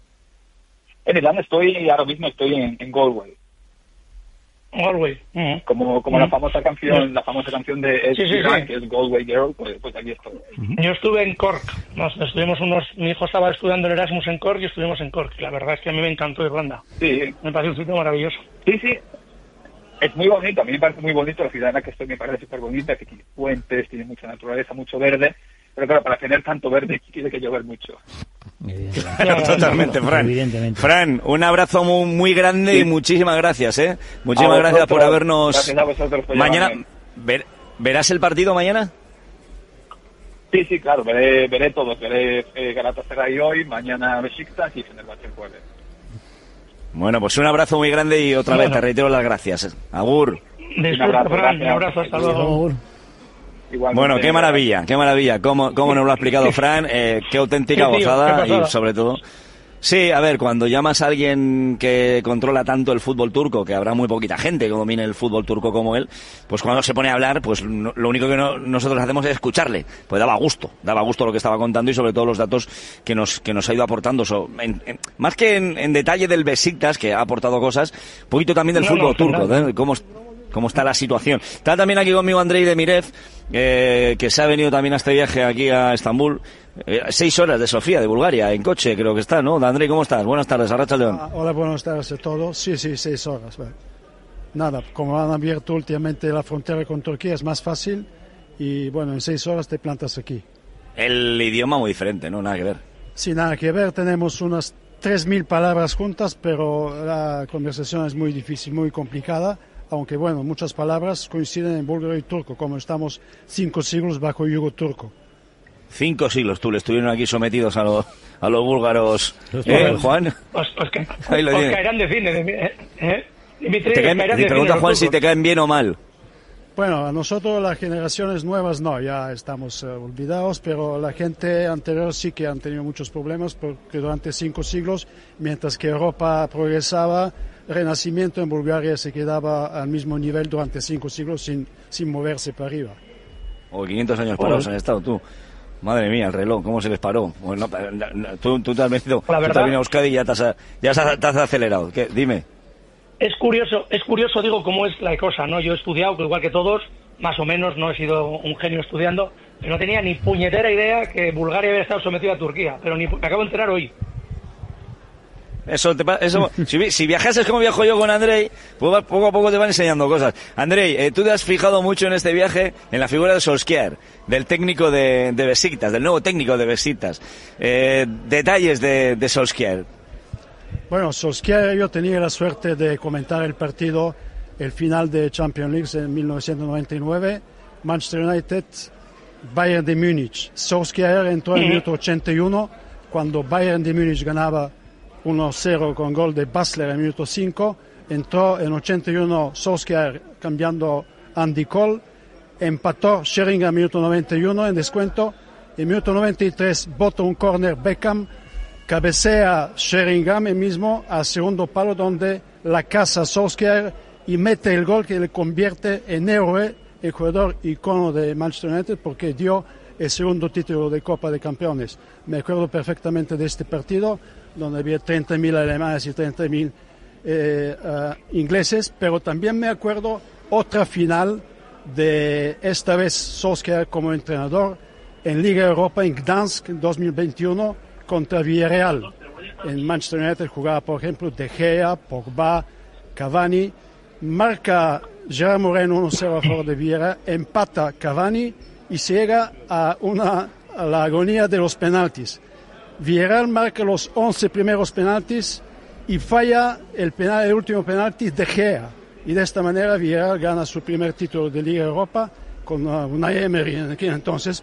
[SPEAKER 13] En Irlanda estoy, ahora mismo estoy en, en Galway.
[SPEAKER 12] Galway. Uh-huh.
[SPEAKER 13] Como como
[SPEAKER 12] uh-huh.
[SPEAKER 13] la famosa canción, la famosa canción de Ed
[SPEAKER 12] Sí, sí,
[SPEAKER 13] Sheeran,
[SPEAKER 12] sí.
[SPEAKER 13] que es Galway Girl, pues, pues aquí estoy.
[SPEAKER 12] Uh-huh. Yo estuve en Cork. Nos estuvimos unos, mi hijo estaba estudiando el Erasmus en Cork y estuvimos en Cork. La verdad es que a mí me encantó Irlanda.
[SPEAKER 13] Sí.
[SPEAKER 12] Me parece un sitio maravilloso.
[SPEAKER 13] Sí, sí. Es muy bonito, a mí me parece muy bonito, la ciudad en la que estoy me parece súper bonita, que tiene puentes, tiene mucha naturaleza, mucho verde, pero claro, para tener tanto verde tiene que llover mucho.
[SPEAKER 10] Totalmente, Fran.
[SPEAKER 4] Evidentemente.
[SPEAKER 10] Fran, un abrazo muy, muy grande
[SPEAKER 13] Sí.
[SPEAKER 10] y muchísimas gracias, ¿eh? Muchísimas
[SPEAKER 13] A
[SPEAKER 10] gracias por
[SPEAKER 13] vosotros,
[SPEAKER 10] habernos...
[SPEAKER 13] gracias a vosotros por
[SPEAKER 10] Mañana,
[SPEAKER 13] llamarme.
[SPEAKER 10] ver- ¿verás el partido mañana?
[SPEAKER 13] Sí, sí, claro, veré, veré todos, veré eh, Galatasaray hoy, mañana Besiktas y Fenerbahce el jueves.
[SPEAKER 10] Bueno, pues un abrazo muy grande y otra
[SPEAKER 12] Bueno.
[SPEAKER 10] vez te reitero las gracias. Agur.
[SPEAKER 12] Disfruta,
[SPEAKER 13] abrazo,
[SPEAKER 12] Fran.
[SPEAKER 13] gracias.
[SPEAKER 12] Un abrazo, hasta luego.
[SPEAKER 13] Igualmente,
[SPEAKER 10] Bueno, qué maravilla, qué maravilla. Cómo, cómo nos lo ha explicado Fran, eh, qué auténtica
[SPEAKER 12] Sí, tío,
[SPEAKER 10] gozada
[SPEAKER 12] qué pasada.
[SPEAKER 10] y sobre todo... Sí, a ver, cuando llamas a alguien que controla tanto el fútbol turco, que habrá muy poquita gente que domine el fútbol turco como él, pues cuando se pone a hablar, pues no- lo único que no- nosotros hacemos es escucharle. Pues daba gusto, daba gusto lo que estaba contando y sobre todo los datos que nos que nos ha ido aportando. So, en- en- más que en, en detalle del Besiktas, que ha aportado cosas, un poquito también del
[SPEAKER 12] No,
[SPEAKER 10] fútbol
[SPEAKER 12] no,
[SPEAKER 10] turco,
[SPEAKER 12] genial.
[SPEAKER 10] ¿eh? Cómo, cómo está la situación. Está también aquí conmigo Andrei Demirev, eh, que se ha venido también a este viaje aquí a Estambul. Eh, seis horas de Sofía, de Bulgaria, en coche creo que está, ¿no? Andrei, ¿cómo estás? Buenas tardes, Arracha León.
[SPEAKER 14] Ah, hola, buenas tardes a todos. Sí, sí, seis horas. Bueno. Nada, como han abierto últimamente la frontera con Turquía es más fácil y bueno, en seis horas te plantas aquí.
[SPEAKER 10] El idioma muy diferente, ¿no? Nada que ver.
[SPEAKER 14] Sin nada que ver, tenemos unas tres mil palabras juntas, pero la conversación es muy difícil, muy complicada, aunque bueno, muchas palabras coinciden en búlgaro y turco, como estamos cinco siglos bajo yugo turco.
[SPEAKER 10] Cinco siglos, tú, le estuvieron aquí sometidos a los, a los búlgaros.
[SPEAKER 14] Los
[SPEAKER 10] ¿Eh,
[SPEAKER 14] búlgaros.
[SPEAKER 10] Juan?
[SPEAKER 12] Os, os, ca-
[SPEAKER 10] Ahí lo
[SPEAKER 12] os
[SPEAKER 10] tiene.
[SPEAKER 12] caerán de cine. De, ¿eh? ¿Eh? Dimitri,
[SPEAKER 10] Te
[SPEAKER 12] os
[SPEAKER 10] caen-
[SPEAKER 12] caerán
[SPEAKER 10] te
[SPEAKER 12] de
[SPEAKER 10] pregunta
[SPEAKER 12] cine
[SPEAKER 10] Juan
[SPEAKER 12] los
[SPEAKER 10] si
[SPEAKER 12] turcos.
[SPEAKER 10] te caen bien o mal.
[SPEAKER 14] Bueno, a nosotros las generaciones nuevas no, ya estamos eh, olvidados, pero la gente anterior sí que han tenido muchos problemas porque durante cinco siglos, mientras que Europa progresaba, el Renacimiento en Bulgaria se quedaba al mismo nivel durante cinco siglos sin, sin moverse para arriba.
[SPEAKER 10] O quinientos años parados han estado, tú. Madre mía, el reloj, ¿cómo se les paró? Bueno, no, no, no, tú, tú te has venido,
[SPEAKER 12] La
[SPEAKER 10] tú te
[SPEAKER 12] verdad-
[SPEAKER 10] has venido a Euskadi y ya te has, ya te has- te has acelerado. ¿Qué? Dime.
[SPEAKER 12] Es curioso, es curioso, digo, cómo es la cosa, ¿no? Yo he estudiado, que igual que todos, más o menos, no he sido un genio estudiando, pero no tenía ni puñetera idea que Bulgaria había estado sometida a Turquía, pero ni me acabo de enterar hoy.
[SPEAKER 10] Eso te pa- eso, si, vi- si viajases como viajo yo con Andrei, pues va- poco a poco te van enseñando cosas. Andrei, eh, tú te has fijado mucho en este viaje en la figura de Solskjaer, del técnico de, de Besiktas, del nuevo técnico de Besiktas. Eh, detalles de, de Solskjaer.
[SPEAKER 14] Bueno, Solskjaer, yo tenía la suerte de comentar el partido, el final de Champions League en mil novecientos noventa y nueve, Manchester United, Bayern de Múnich. Solskjaer entró en el minuto ochenta y uno, cuando Bayern de Múnich ganaba uno cero con gol de Basler en el minuto cinco, entró en ochenta y uno Solskjaer cambiando Andy Cole, empató Sheringham en el minuto noventa y uno en descuento, en el minuto noventa y tres bota un córner Beckham, cabecea Sheringham el mismo al segundo palo donde la casa Solskjaer y mete el gol que le convierte en héroe, el jugador icono de Manchester United, porque dio el segundo título de Copa de Campeones. Me acuerdo perfectamente de este partido, donde había treinta mil alemanes y treinta mil eh, uh, ingleses, pero también me acuerdo otra final de esta vez Solskjaer como entrenador en Liga Europa en Gdansk en dos mil veintiuno contra Villarreal. en Manchester United jugaba, por ejemplo, De Gea, Pogba, Cavani. Marca Gerard Moreno uno cero a favor de Vieira, empata Cavani y se llega a, una, a la agonía de los penaltis. Vieira marca los once primeros penaltis y falla el, penal, el último penalti De Gea. Y de esta manera Vieira gana su primer título de Liga Europa con uh, Unai Emery en aquel entonces.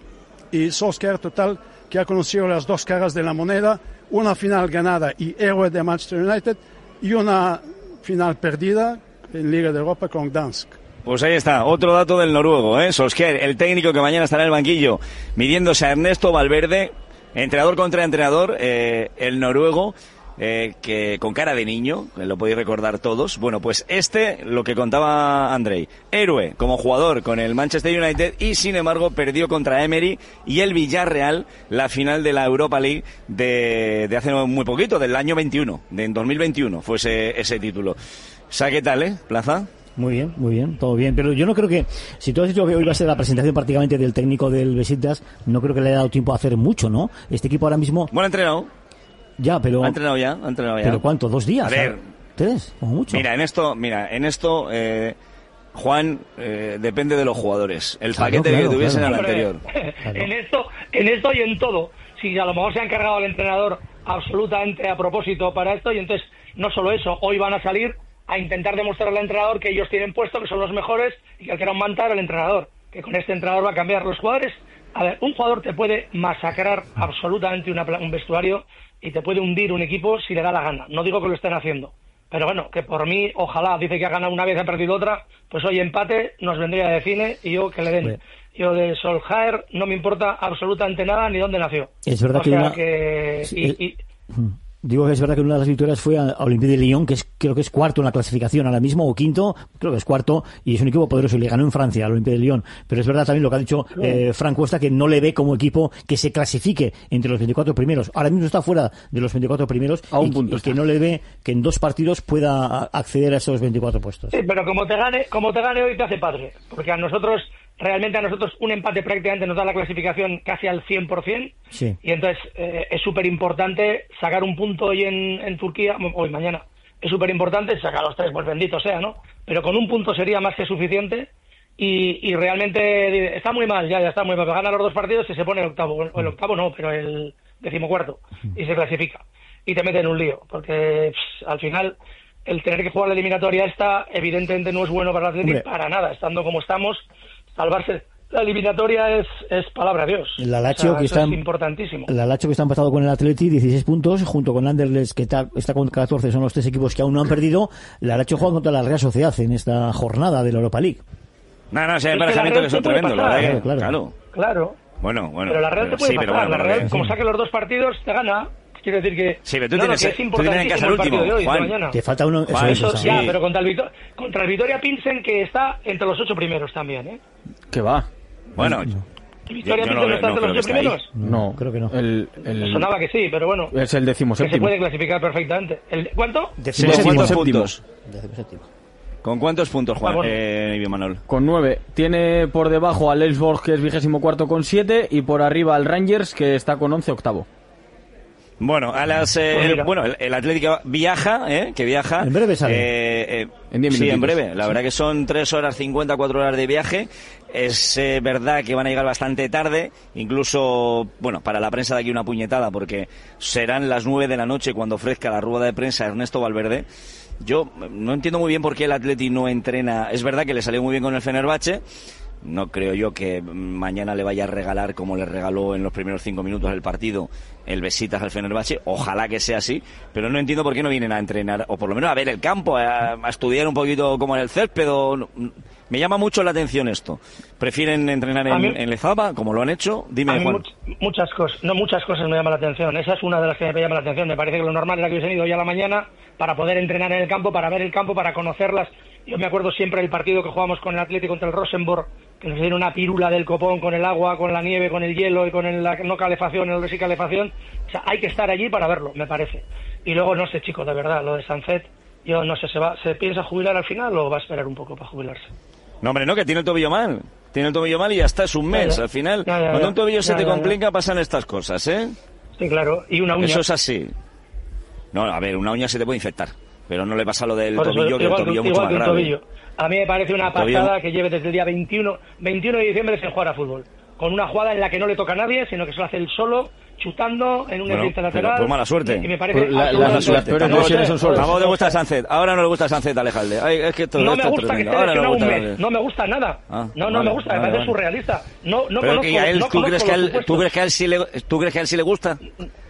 [SPEAKER 14] Y Solskjaer total que ha conocido las dos caras de la moneda, una final ganada y héroe de Manchester United y una final perdida en Liga de Europa con Gdansk.
[SPEAKER 10] Pues ahí está, otro dato del noruego, ¿eh? Solskjaer, el técnico que mañana estará en el banquillo midiéndose a Ernesto Valverde, entrenador contra entrenador, eh, el noruego, eh, que con cara de niño, lo podéis recordar todos. Bueno, pues este, lo que contaba Andrei, héroe como jugador con el Manchester United y sin embargo perdió contra Emery y el Villarreal la final de la Europa League de, de hace muy poquito, del año veintiuno, de en dos mil veintiuno fue ese, ese título. ¿Sabe qué tal, eh, Plaza?
[SPEAKER 4] Muy bien, muy bien, todo bien. Pero yo no creo que, si tú has dicho que hoy va a ser la presentación prácticamente del técnico del Besiktas, no creo que le haya dado tiempo a hacer mucho, ¿no? Este equipo ahora mismo...
[SPEAKER 10] Bueno, entrenado.
[SPEAKER 4] Ya, pero...
[SPEAKER 10] Ha entrenado ya, ha entrenado ya.
[SPEAKER 4] ¿Pero cuánto? ¿Dos días?
[SPEAKER 10] A ver...
[SPEAKER 4] ¿Tres? Como mucho.
[SPEAKER 10] Mira, en esto, mira, en esto, eh, Juan, eh, depende de los jugadores. El
[SPEAKER 12] Claro,
[SPEAKER 10] paquete
[SPEAKER 12] claro,
[SPEAKER 10] que tuviesen
[SPEAKER 12] claro.
[SPEAKER 10] al anterior.
[SPEAKER 12] En esto, en esto y en todo. Si a lo mejor se ha encargado el entrenador absolutamente a propósito para esto, y entonces no solo eso, hoy van a salir a intentar demostrar al entrenador que ellos tienen puesto, que son los mejores, y que el que era un manta era el entrenador, que con este entrenador va a cambiar los jugadores. A ver, un jugador te puede masacrar absolutamente una, un vestuario y te puede hundir un equipo si le da la gana. No digo que lo estén haciendo, pero bueno, que por mí, ojalá, dice que ha ganado una vez, ha perdido otra, pues hoy empate nos vendría de cine y yo que le den. Bueno. Yo de Solskjaer no me importa absolutamente nada ni dónde nació.
[SPEAKER 4] Es verdad
[SPEAKER 12] o
[SPEAKER 4] que,
[SPEAKER 12] sea
[SPEAKER 4] una...
[SPEAKER 12] que...
[SPEAKER 4] Sí,
[SPEAKER 12] y, y...
[SPEAKER 4] Digo que es verdad que una de las victorias fue a Olympique de Lyon, que es, creo que es cuarto en la clasificación ahora mismo, o quinto, creo que es cuarto, y es un equipo poderoso, y le ganó en Francia al Olympique de Lyon. Pero es verdad también lo que ha dicho eh, Frank Cuesta, que no le ve como equipo que se clasifique entre los veinticuatro primeros. Ahora mismo está fuera de los veinticuatro primeros,
[SPEAKER 11] a un
[SPEAKER 4] y,
[SPEAKER 11] punto
[SPEAKER 4] y que no le ve que en dos partidos pueda acceder a esos veinticuatro puestos.
[SPEAKER 12] Sí, pero como te gane, como te gane hoy te hace padre, porque a nosotros... Realmente a nosotros un empate prácticamente nos da la clasificación casi al cien por ciento,
[SPEAKER 4] sí.
[SPEAKER 12] Y entonces eh, es súper importante sacar un punto hoy en, en Turquía, hoy mañana, es súper importante sacar los tres, pues bendito sea, ¿no? Pero con un punto sería más que suficiente y, y realmente está muy mal, ya, ya está muy mal, gana los dos partidos y se pone el octavo, o el octavo no, pero el decimocuarto, y se clasifica, y te mete en un lío, porque pff, al final... El tener que jugar la eliminatoria esta, evidentemente no es bueno para el Atlético, para nada, estando como estamos, salvarse la eliminatoria es, es palabra de Dios.
[SPEAKER 4] La Lazio,
[SPEAKER 12] o sea,
[SPEAKER 4] que está,
[SPEAKER 12] es importantísimo.
[SPEAKER 4] La Lazio que está empatado con el Atleti, dieciséis puntos, junto con Anderlecht, que está, está con catorce, son los tres equipos que aún no han perdido. La Lazio juega contra la Real Sociedad en esta jornada de la Europa League.
[SPEAKER 10] No, no, ese emparejamiento que son tremendos, la verdad que,
[SPEAKER 4] claro,
[SPEAKER 10] claro.
[SPEAKER 12] Claro.
[SPEAKER 10] Bueno, bueno.
[SPEAKER 12] Pero la Real
[SPEAKER 10] pero,
[SPEAKER 12] te puede
[SPEAKER 10] sí,
[SPEAKER 12] pasar,
[SPEAKER 10] pero bueno,
[SPEAKER 12] la Real,
[SPEAKER 10] sí.
[SPEAKER 12] como saque los dos partidos, te gana. Quiero decir que...
[SPEAKER 10] Sí, pero tú
[SPEAKER 12] no,
[SPEAKER 10] tienes,
[SPEAKER 12] no, que es
[SPEAKER 10] tú tienes en casa el último,
[SPEAKER 12] de hoy,
[SPEAKER 10] Juan.
[SPEAKER 12] de mañana.
[SPEAKER 4] Te falta uno...
[SPEAKER 10] Juan,
[SPEAKER 4] eso,
[SPEAKER 12] Eso,
[SPEAKER 4] eso,
[SPEAKER 12] ya,
[SPEAKER 4] sí.
[SPEAKER 12] pero contra el, Vito- contra el Vitoria Pilsen, que está entre los ocho primeros también, ¿eh?
[SPEAKER 11] ¿Qué va?
[SPEAKER 10] Bueno,
[SPEAKER 11] no.
[SPEAKER 12] ¿El Vitoria
[SPEAKER 10] yo no
[SPEAKER 12] Pilsen no
[SPEAKER 10] lo-
[SPEAKER 12] está
[SPEAKER 10] no
[SPEAKER 12] entre
[SPEAKER 10] creo
[SPEAKER 12] los
[SPEAKER 10] que
[SPEAKER 12] ocho
[SPEAKER 10] está ahí.
[SPEAKER 12] primeros?
[SPEAKER 11] No,
[SPEAKER 4] creo que no.
[SPEAKER 11] El, el...
[SPEAKER 12] Me sonaba que sí, pero bueno.
[SPEAKER 11] Es el décimo
[SPEAKER 12] Que se
[SPEAKER 11] séptimo.
[SPEAKER 12] puede clasificar perfectamente. ¿El, ¿Cuánto?
[SPEAKER 10] ¿Con cuántos puntos?
[SPEAKER 4] Decimoséptimo.
[SPEAKER 10] ¿Con cuántos puntos, Juan?
[SPEAKER 12] Ah, bueno.
[SPEAKER 10] Eh, Ibi Manuel.
[SPEAKER 11] Con nueve. Tiene por debajo al Elfsborg, que es vigésimo cuarto con siete, y por arriba al Rangers, que está con once octavo.
[SPEAKER 10] Bueno, a las, eh,
[SPEAKER 12] Pues
[SPEAKER 10] el,
[SPEAKER 12] mira.
[SPEAKER 10] bueno, el, el Atlético viaja, ¿eh? Que viaja.
[SPEAKER 4] En breve sale.
[SPEAKER 10] Eh, eh,
[SPEAKER 11] En diez
[SPEAKER 10] sí, en
[SPEAKER 11] minutitos.
[SPEAKER 10] breve. La verdad que son tres horas cincuenta, cuatro horas de viaje. Es eh, verdad que van a llegar bastante tarde. Incluso, bueno, para la prensa de aquí una puñetada, porque serán las nueve de la noche cuando ofrezca la rueda de prensa Ernesto Valverde. Yo no entiendo muy bien por qué el Atleti no entrena. Es verdad que le salió muy bien con el Fenerbahce. No creo yo que mañana le vaya a regalar, como le regaló en los primeros cinco minutos del partido, el Besiktas al Fenerbahce. Ojalá que sea así, pero no entiendo por qué no vienen a entrenar, o por lo menos a ver el campo, a, a estudiar un poquito cómo en el césped. O, no, me llama mucho la atención esto. ¿Prefieren entrenar
[SPEAKER 12] A
[SPEAKER 10] en,
[SPEAKER 12] mí-
[SPEAKER 10] en Lezama, como lo han hecho? Dime,
[SPEAKER 12] A mí
[SPEAKER 10] Juan.
[SPEAKER 12] much- muchas cosas, no muchas cosas me llaman la atención. Esa es una de las que me llama la atención. Me parece que lo normal era que hubiesen ido hoy a la mañana para poder entrenar en el campo, para ver el campo, para conocerlas. Yo me acuerdo siempre del partido que jugamos con el Atlético contra el Rosenborg, que nos dieron una pirula del copón con el agua, con la nieve, con el hielo y con el, la no calefacción, el sí calefacción. O sea, hay que estar allí para verlo, me parece. Y luego, no sé, chicos, de verdad, lo de Sancet, yo no sé, ¿se va, se piensa jubilar al final o va a esperar un poco para jubilarse?
[SPEAKER 10] No, hombre, no, que tiene el tobillo mal. Tiene el tobillo mal y ya está, es un mes.
[SPEAKER 12] Ya, ya.
[SPEAKER 10] Al final,
[SPEAKER 12] Ya, ya,
[SPEAKER 10] cuando
[SPEAKER 12] ya.
[SPEAKER 10] un tobillo se
[SPEAKER 12] Ya,
[SPEAKER 10] te
[SPEAKER 12] ya, ya.
[SPEAKER 10] complica, pasan estas cosas, ¿eh?
[SPEAKER 12] Sí, claro. Y una uña.
[SPEAKER 10] Eso es así. No, a ver, una uña se te puede infectar, pero no le pasa lo del
[SPEAKER 12] Por eso,
[SPEAKER 10] tobillo, que el
[SPEAKER 12] igual
[SPEAKER 10] tobillo es
[SPEAKER 12] igual
[SPEAKER 10] mucho más
[SPEAKER 12] que un
[SPEAKER 10] grave.
[SPEAKER 12] tobillo. A mí me parece una
[SPEAKER 10] El tobillo-
[SPEAKER 12] pasada que lleve desde el día veintiuno, veintiuno de diciembre sin jugar a fútbol. Con una jugada en la que no le toca a nadie, sino que se lo hace él solo, chutando en un
[SPEAKER 10] Bueno,
[SPEAKER 12] esguince
[SPEAKER 10] pero
[SPEAKER 12] lateral.
[SPEAKER 10] pues mala suerte.
[SPEAKER 12] Y me parece
[SPEAKER 10] Pues la-
[SPEAKER 12] absolutamente-
[SPEAKER 10] la suerte.
[SPEAKER 12] No
[SPEAKER 10] Tampoco-
[SPEAKER 12] lo sé, no lo sé.
[SPEAKER 10] Tampoco te gusta Sánchez. Ahora no le gusta Sánchez, Alejandro. Ay, es que esto,
[SPEAKER 12] No
[SPEAKER 10] esto
[SPEAKER 12] me
[SPEAKER 10] es
[SPEAKER 12] gusta que
[SPEAKER 10] tremendo.
[SPEAKER 12] esté
[SPEAKER 10] Ahora no le
[SPEAKER 12] lesionado un
[SPEAKER 10] gusta
[SPEAKER 12] mes.
[SPEAKER 10] Sánchez.
[SPEAKER 12] No me gusta nada.
[SPEAKER 10] Ah,
[SPEAKER 12] no, no
[SPEAKER 10] vale,
[SPEAKER 12] me gusta,
[SPEAKER 10] vale,
[SPEAKER 12] me parece
[SPEAKER 10] vale.
[SPEAKER 12] surrealista. No, no
[SPEAKER 10] Pero
[SPEAKER 12] conozco,
[SPEAKER 10] que a él,
[SPEAKER 12] no
[SPEAKER 10] ¿tú crees
[SPEAKER 12] conozco
[SPEAKER 10] que a
[SPEAKER 12] los
[SPEAKER 10] él,
[SPEAKER 12] supuestos.
[SPEAKER 10] ¿tú crees que a él sí le, tú crees que a él sí le gusta?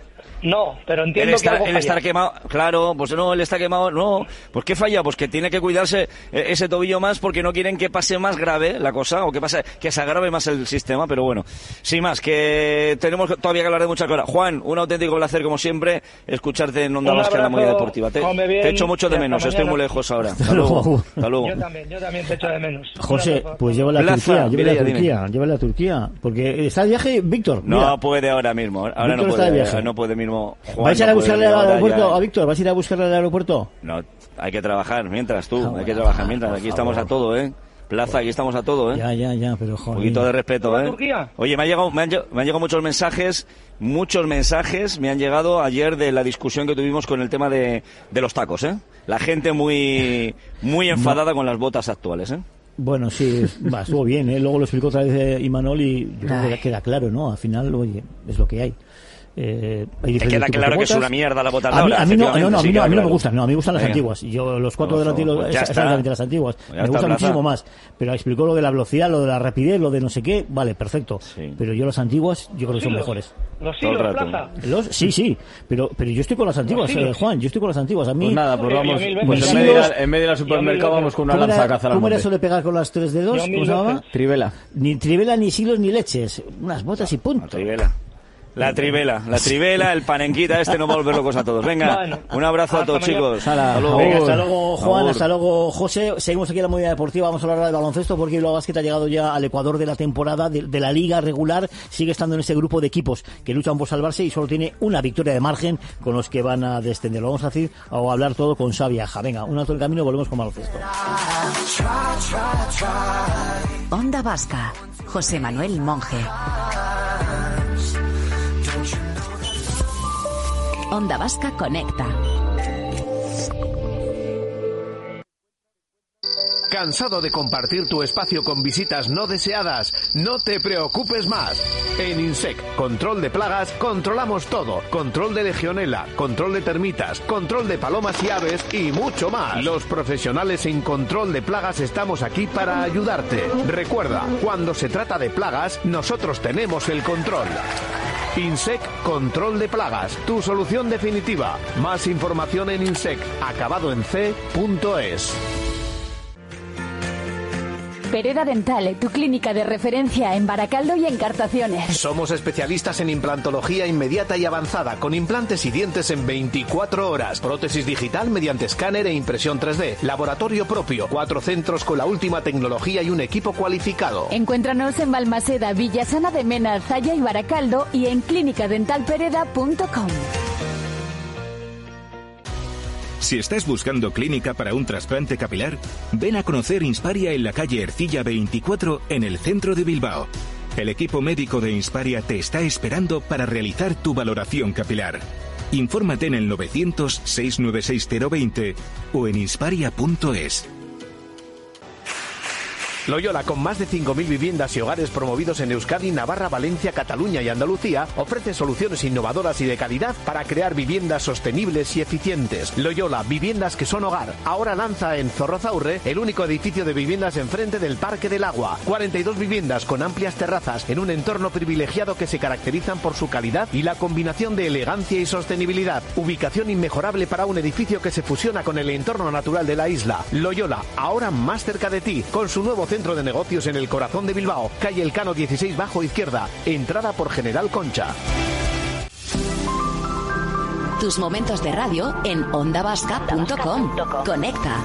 [SPEAKER 12] No, pero
[SPEAKER 10] Él
[SPEAKER 12] entiendo que
[SPEAKER 10] está,
[SPEAKER 12] algo
[SPEAKER 10] él
[SPEAKER 12] falla.
[SPEAKER 10] estar quemado, claro, pues no, él está quemado, no, pues ¿qué falla? Pues que tiene que cuidarse eh, ese tobillo más porque no quieren que pase más grave la cosa, o que pase, que se agrave más el sistema, pero bueno, sin más, que tenemos todavía que hablar de muchas cosas. Juan, un auténtico placer como siempre, escucharte en Onda
[SPEAKER 12] Un
[SPEAKER 10] Vasca en la
[SPEAKER 12] abrazo,
[SPEAKER 10] movida deportiva. Te,
[SPEAKER 12] come bien
[SPEAKER 10] te echo mucho
[SPEAKER 12] y
[SPEAKER 10] de
[SPEAKER 12] hasta
[SPEAKER 10] menos, estoy
[SPEAKER 12] mañana.
[SPEAKER 10] muy lejos ahora. Hasta luego. Hasta luego.
[SPEAKER 12] Yo también, yo también te echo de menos.
[SPEAKER 4] José, pues llévala a
[SPEAKER 10] Plaza,
[SPEAKER 4] Turquía, llévala a
[SPEAKER 10] Mireia, dime.
[SPEAKER 4] Turquía, llévala a Turquía, porque está de viaje Víctor.
[SPEAKER 10] No
[SPEAKER 4] mira.
[SPEAKER 10] puede ahora mismo, ahora
[SPEAKER 4] Víctor
[SPEAKER 10] no
[SPEAKER 4] está de
[SPEAKER 10] puede,
[SPEAKER 4] viaje.
[SPEAKER 10] no puede mismo. Juan,
[SPEAKER 4] ¿Vais a ir a
[SPEAKER 10] no puede
[SPEAKER 4] buscarle al
[SPEAKER 10] ahora
[SPEAKER 4] aeropuerto
[SPEAKER 10] ya.
[SPEAKER 4] a Víctor? ¿Vas a ir a buscarle al aeropuerto?
[SPEAKER 10] No, hay que trabajar mientras tú, hay que trabajar mientras. Aquí estamos a todo, ¿eh? Plaza, aquí estamos a todo, ¿eh?
[SPEAKER 4] Ya, ya, ya, pero
[SPEAKER 10] Un
[SPEAKER 4] joder.
[SPEAKER 10] poquito de respeto,
[SPEAKER 12] ¿Va a
[SPEAKER 10] ¿eh?
[SPEAKER 12] Turquía?
[SPEAKER 10] Oye, me han llegado, me han, lle- me han llegado muchos mensajes, muchos mensajes me han llegado ayer de la discusión que tuvimos con el tema de, de los tacos, ¿eh? La gente muy, muy enfadada con las botas actuales, ¿eh?
[SPEAKER 4] Bueno, sí, va, estuvo bien, ¿eh? Luego lo explicó otra vez eh, Imanol y yo creo que
[SPEAKER 10] Ay.
[SPEAKER 4] queda claro, ¿no? Al final, oye, es lo que hay. Eh, hay
[SPEAKER 10] Te
[SPEAKER 4] diferentes
[SPEAKER 10] queda
[SPEAKER 4] tipos de
[SPEAKER 10] claro que es
[SPEAKER 4] botas.
[SPEAKER 10] una mierda la bota de
[SPEAKER 4] A mí,
[SPEAKER 10] ahora,
[SPEAKER 4] a mí no, no,
[SPEAKER 10] efectivamente,
[SPEAKER 4] no, a mí
[SPEAKER 10] sí,
[SPEAKER 4] no, a
[SPEAKER 10] queda
[SPEAKER 4] mí no me
[SPEAKER 10] claro.
[SPEAKER 4] gustan, no, a mí me gustan las
[SPEAKER 10] Venga.
[SPEAKER 4] antiguas. Yo los cuatro
[SPEAKER 10] Pues,
[SPEAKER 4] de la
[SPEAKER 10] pues ya está.
[SPEAKER 4] exactamente las antiguas.
[SPEAKER 10] Pues ya
[SPEAKER 4] me
[SPEAKER 10] está,
[SPEAKER 4] gustan
[SPEAKER 10] Plaza.
[SPEAKER 4] muchísimo más. Pero explicó lo de la velocidad, lo de la rapidez, lo de no sé qué, vale, perfecto. Pero yo las antiguas, yo creo que son
[SPEAKER 12] hilos.
[SPEAKER 4] mejores.
[SPEAKER 12] Los
[SPEAKER 10] Todo el
[SPEAKER 12] hilos,
[SPEAKER 10] rato.
[SPEAKER 12] Plaza.
[SPEAKER 4] Los, sí, sí, pero, pero yo estoy con las antiguas,
[SPEAKER 12] Los
[SPEAKER 4] eh,
[SPEAKER 12] hilos.
[SPEAKER 4] Juan, yo estoy con las antiguas. A mí,
[SPEAKER 11] Pues nada, pues
[SPEAKER 12] Yo
[SPEAKER 11] vamos,
[SPEAKER 12] mil veces.
[SPEAKER 11] pues
[SPEAKER 4] Mis
[SPEAKER 11] en vez, de ir
[SPEAKER 4] hilos-
[SPEAKER 11] al- en vez de ir al supermercado vamos con una
[SPEAKER 4] ¿Cómo
[SPEAKER 11] lanza a
[SPEAKER 4] era,
[SPEAKER 11] cazar al
[SPEAKER 4] ¿Cómo era
[SPEAKER 11] monte.
[SPEAKER 4] eso de pegar con las tres dedos?
[SPEAKER 12] Yo
[SPEAKER 4] ¿Cómo
[SPEAKER 12] mil
[SPEAKER 4] se llamaba?
[SPEAKER 12] veces.
[SPEAKER 11] Trivela.
[SPEAKER 4] Ni trivela, ni silos, ni leches. Unas botas y punto.
[SPEAKER 10] La trivela. La trivela, la trivela, el panenquita este, no va a volver locos a todos. Venga,
[SPEAKER 12] Bueno,
[SPEAKER 10] un abrazo a
[SPEAKER 12] hasta
[SPEAKER 10] todos,
[SPEAKER 12] mañana.
[SPEAKER 10] chicos.
[SPEAKER 4] Hala,
[SPEAKER 10] Hasta luego.
[SPEAKER 4] venga, hasta luego Juan,
[SPEAKER 10] Agur.
[SPEAKER 4] hasta luego José. Seguimos aquí en la movida deportiva, vamos a hablar de baloncesto porque Bilbao Basket ha llegado ya al Ecuador de la temporada, de, de la liga regular, sigue estando en ese grupo de equipos que luchan por salvarse y solo tiene una victoria de margen con los que van a descender. Lo vamos a decir o a hablar todo con Xavi Aja. Venga, un alto el camino, volvemos con baloncesto.
[SPEAKER 7] Onda Vasca. José Manuel Monje. Onda Vasca Conecta.
[SPEAKER 3] ¿Cansado de compartir tu espacio con visitas no deseadas? No te preocupes más. En INSEC, control de plagas, controlamos todo. Control de legionela, control de termitas, control de palomas y aves y mucho más. Los profesionales en control de plagas estamos aquí para ayudarte. Recuerda, cuando se trata de plagas, nosotros tenemos el control. INSEC Control de Plagas, tu solución definitiva. Más información en INSEC, acabado en c punto es.
[SPEAKER 2] Pereda Dental, tu clínica de referencia en Baracaldo y en Cartaciones.
[SPEAKER 3] Somos especialistas en implantología inmediata y avanzada, con implantes y dientes en veinticuatro horas, prótesis digital mediante escáner e impresión tres D, laboratorio propio, cuatro centros con la última tecnología y un equipo cualificado.
[SPEAKER 2] Encuéntranos en Balmaseda, Villasana de Mena, Zaya y Baracaldo y en clínica dental pereda punto com.
[SPEAKER 9] Si estás buscando clínica para un trasplante capilar, ven a conocer Insparia en la calle Ercilla veinticuatro en el centro de Bilbao. El equipo médico de Insparia te está esperando para realizar tu valoración capilar. Infórmate en el novecientos, seiscientos noventa y seis cero veinte o en insparia punto es.
[SPEAKER 3] Loyola, con más de cinco mil viviendas y hogares promovidos en Euskadi, Navarra, Valencia, Cataluña y Andalucía, ofrece soluciones innovadoras y de calidad para crear viviendas sostenibles y eficientes. Loyola, viviendas que son hogar. Ahora lanza en Zorrozaurre el único edificio de viviendas enfrente del Parque del Agua. cuarenta y dos viviendas con amplias terrazas en un entorno privilegiado que se caracterizan por su calidad y la combinación de elegancia y sostenibilidad. Ubicación inmejorable para un edificio que se fusiona con el entorno natural de la isla. Loyola, ahora más cerca de ti, con su nuevo centro de negocios en el corazón de Bilbao, calle Elcano dieciséis bajo izquierda, entrada por General Concha.
[SPEAKER 7] Tus momentos de radio en onda vasca punto com. Conecta.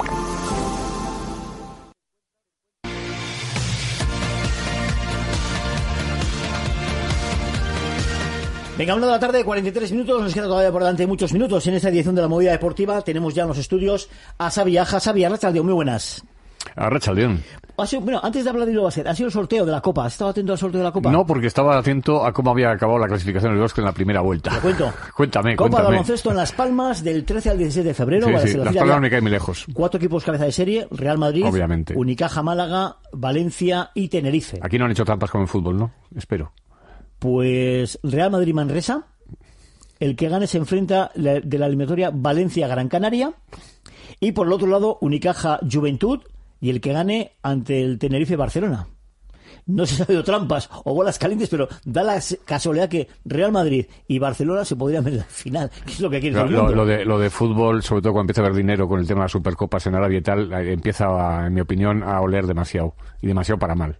[SPEAKER 4] Venga, una de la tarde, cuarenta y tres minutos, nos queda todavía por delante muchos minutos en esta edición de la movida deportiva. Tenemos ya en los estudios a Xavi Aja. Xavi, Arrachaldeón, muy buenas.
[SPEAKER 15] Arratsaldeon.
[SPEAKER 4] Ha sido, bueno, antes de hablar de Bilbao Basket, ha sido el sorteo de la Copa. ¿Has estado atento al sorteo de la Copa?
[SPEAKER 15] No, porque estaba atento a cómo había acabado la clasificación del Bosque en la primera vuelta.
[SPEAKER 4] Te cuento.
[SPEAKER 15] Cuéntame,
[SPEAKER 4] Copa
[SPEAKER 15] cuéntame.
[SPEAKER 4] de baloncesto en Las Palmas del trece al diecisiete de febrero.
[SPEAKER 15] Sí,
[SPEAKER 4] Vale,
[SPEAKER 15] sí,
[SPEAKER 4] se
[SPEAKER 15] Las Palmas me cae muy lejos.
[SPEAKER 4] Cuatro equipos cabeza de serie: Real Madrid,
[SPEAKER 15] obviamente,
[SPEAKER 4] Unicaja Málaga, Valencia y Tenerife.
[SPEAKER 15] Aquí no han hecho trampas como en fútbol, ¿no? Espero.
[SPEAKER 4] Pues Real Madrid Manresa. El que gane se enfrenta de la eliminatoria Valencia Gran Canaria. Y por el otro lado, Unicaja Juventud. Y el que gane ante el Tenerife Barcelona. No se ha sabido trampas o bolas calientes, pero da la casualidad que Real Madrid y Barcelona se podrían ver en la final, que es lo que quiere
[SPEAKER 15] lo,
[SPEAKER 4] el mundo.
[SPEAKER 15] Lo, lo, de, lo de fútbol, sobre todo cuando empieza a haber dinero con el tema de las Supercopas en Arabia y tal, empieza, en mi opinión, a oler demasiado. Y demasiado para mal.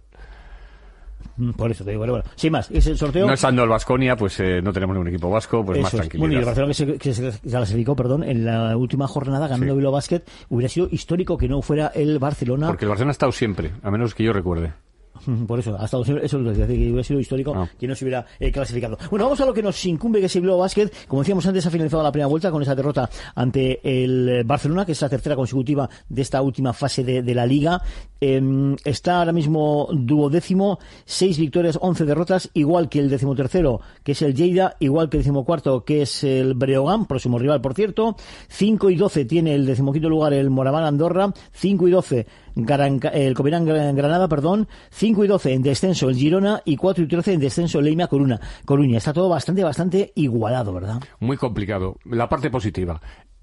[SPEAKER 4] Por eso te digo, bueno, bueno. Sin más, es el sorteo.
[SPEAKER 15] No estando el Baskonia, pues eh, no tenemos ningún equipo vasco, pues
[SPEAKER 4] eso
[SPEAKER 15] más
[SPEAKER 4] es.
[SPEAKER 15] tranquilidad.
[SPEAKER 4] Bueno, y el Barcelona que se, que se, se clasificó, perdón, en la última jornada ganando sí. Bilbao Basket, hubiera sido histórico que no fuera el Barcelona.
[SPEAKER 15] Porque el Barcelona ha estado siempre, a menos que yo recuerde.
[SPEAKER 4] Por eso, hasta eso es lo que decía, que hubiera sido histórico ah. que no se hubiera eh, clasificado. Bueno, vamos a lo que nos incumbe, que es el Bilbao Basket. Como decíamos antes, ha finalizado la primera vuelta con esa derrota ante el Barcelona, que es la tercera consecutiva de esta última fase de, de la Liga. Eh, está ahora mismo duodécimo, seis victorias, once derrotas, igual que el decimotercero, que es el Lleida, igual que el decimocuarto, que es el Breogán, próximo rival, por cierto. cinco y doce tiene el decimoquinto lugar el Moraván Andorra, cinco y doce Gran, el Copenhague Granada, perdón, cinco y doce en descenso el Girona y cuatro y trece en descenso el Leima Coruña. Coruña. Está todo bastante, bastante igualado, ¿verdad?
[SPEAKER 15] Muy complicado. La parte positiva.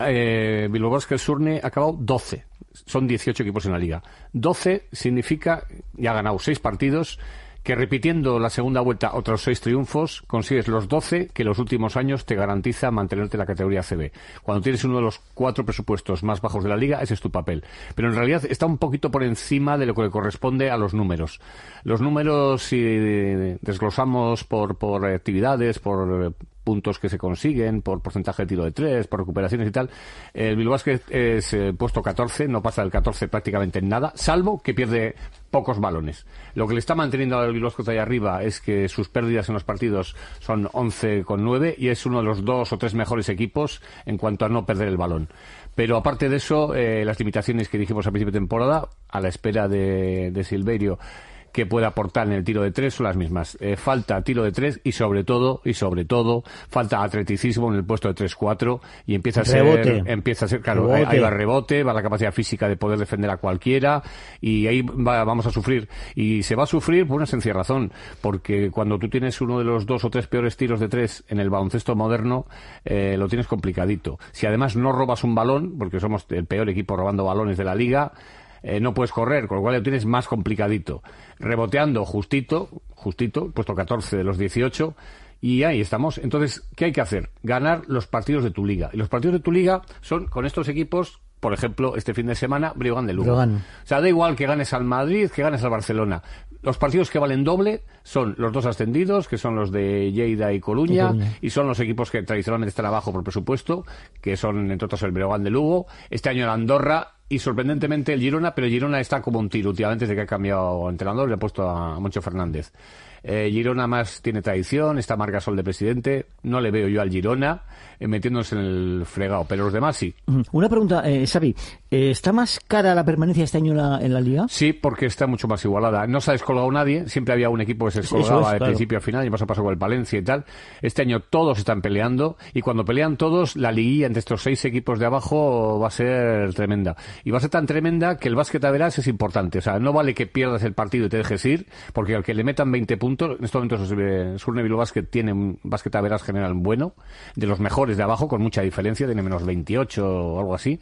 [SPEAKER 15] Eh, Bilbao Basket Surne ha acabado doce. Son dieciocho equipos en la liga. doce significa, ya ha ganado seis partidos, que repitiendo la segunda vuelta otros seis triunfos, consigues los doce que los últimos años te garantiza mantenerte en la categoría C B. Cuando tienes uno de los cuatro presupuestos más bajos de la liga, ese es tu papel. Pero en realidad está un poquito por encima de lo que le corresponde a los números. Los números, si desglosamos por, por actividades, por puntos que se consiguen, por porcentaje de tiro de tres, por recuperaciones y tal, el Bilbao Basket es eh, puesto catorce, no pasa del catorce prácticamente en nada, salvo que pierde pocos balones. Lo que le está manteniendo al Bilbao Basket ahí arriba es que sus pérdidas en los partidos son once con nueve y es uno de los dos o tres mejores equipos en cuanto a no perder el balón. Pero aparte de eso, eh, las limitaciones que dijimos al principio de temporada, a la espera de, de Silverio, que puede aportar en el tiro de tres son las mismas. Eh, falta tiro de tres y sobre todo, y sobre todo, falta atleticismo en el puesto de tres cuatro y empieza a ser,
[SPEAKER 4] rebote.
[SPEAKER 15] empieza a ser, claro, rebote. Ahí va el rebote, va la capacidad física de poder defender a cualquiera y ahí va, vamos a sufrir. Y se va a sufrir por una sencilla razón, porque cuando tú tienes uno de los dos o tres peores tiros de tres en el baloncesto moderno, eh, lo tienes complicadito. Si además no robas un balón, porque somos el peor equipo robando balones de la liga, Eh, no puedes correr, con lo cual lo tienes más complicadito. Reboteando justito, justito, puesto catorce de los dieciocho, y ahí estamos. Entonces, ¿qué hay que hacer? Ganar los partidos de tu liga. Y los partidos de tu liga son con estos equipos, por ejemplo, este fin de semana, Breogán de Lugo.
[SPEAKER 4] Breogán.
[SPEAKER 15] O sea, da igual que ganes al Madrid, que ganes al Barcelona. Los partidos que valen doble son los dos ascendidos, que son los de Lleida y Coruña, y, Coruña. y son los equipos que tradicionalmente están abajo por presupuesto, que son, entre otros, el Breogán de Lugo. Este año el Andorra y, sorprendentemente, el Girona, pero el Girona está como un tiro últimamente desde que ha cambiado entrenador y le ha puesto a Moncho Fernández. Eh, Girona más tiene tradición, está Margasol de presidente, no le veo yo al Girona eh, metiéndose en el fregado, pero los demás sí.
[SPEAKER 4] Una pregunta, eh, Xavi, eh, ¿está más cara la permanencia este año en la, en la Liga?
[SPEAKER 15] Sí, porque está mucho más igualada. No se ha descolgado nadie, siempre había un equipo que se descolgaba es, de claro. principio a final, y más ha pasado con el Palencia y tal. Este año todos están peleando, y cuando pelean todos, la liguilla entre estos seis equipos de abajo va a ser tremenda. Y va a ser tan tremenda que el básquet a veras es importante. O sea, no vale que pierdas el partido y te dejes ir, porque al que le metan veinte puntos, en estos momentos Surne Bilbao Basket tiene un básquet a veras general bueno, de los mejores de abajo, con mucha diferencia, tiene menos veintiocho o algo así,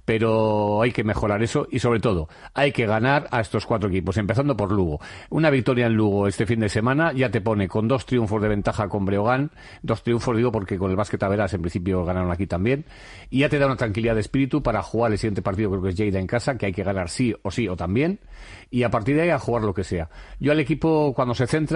[SPEAKER 15] pero hay que mejorar eso y sobre todo hay que ganar a estos cuatro equipos, empezando por Lugo. Una victoria en Lugo este fin de semana ya te pone con dos triunfos de ventaja con Breogán, dos triunfos digo porque con el básquet a veras en principio ganaron aquí también, y ya te da una tranquilidad de espíritu para jugar el siguiente partido, creo que es Lleida en casa, que hay que ganar sí o sí o también, y a partir de ahí a jugar lo que sea. Yo al equipo cuando se centra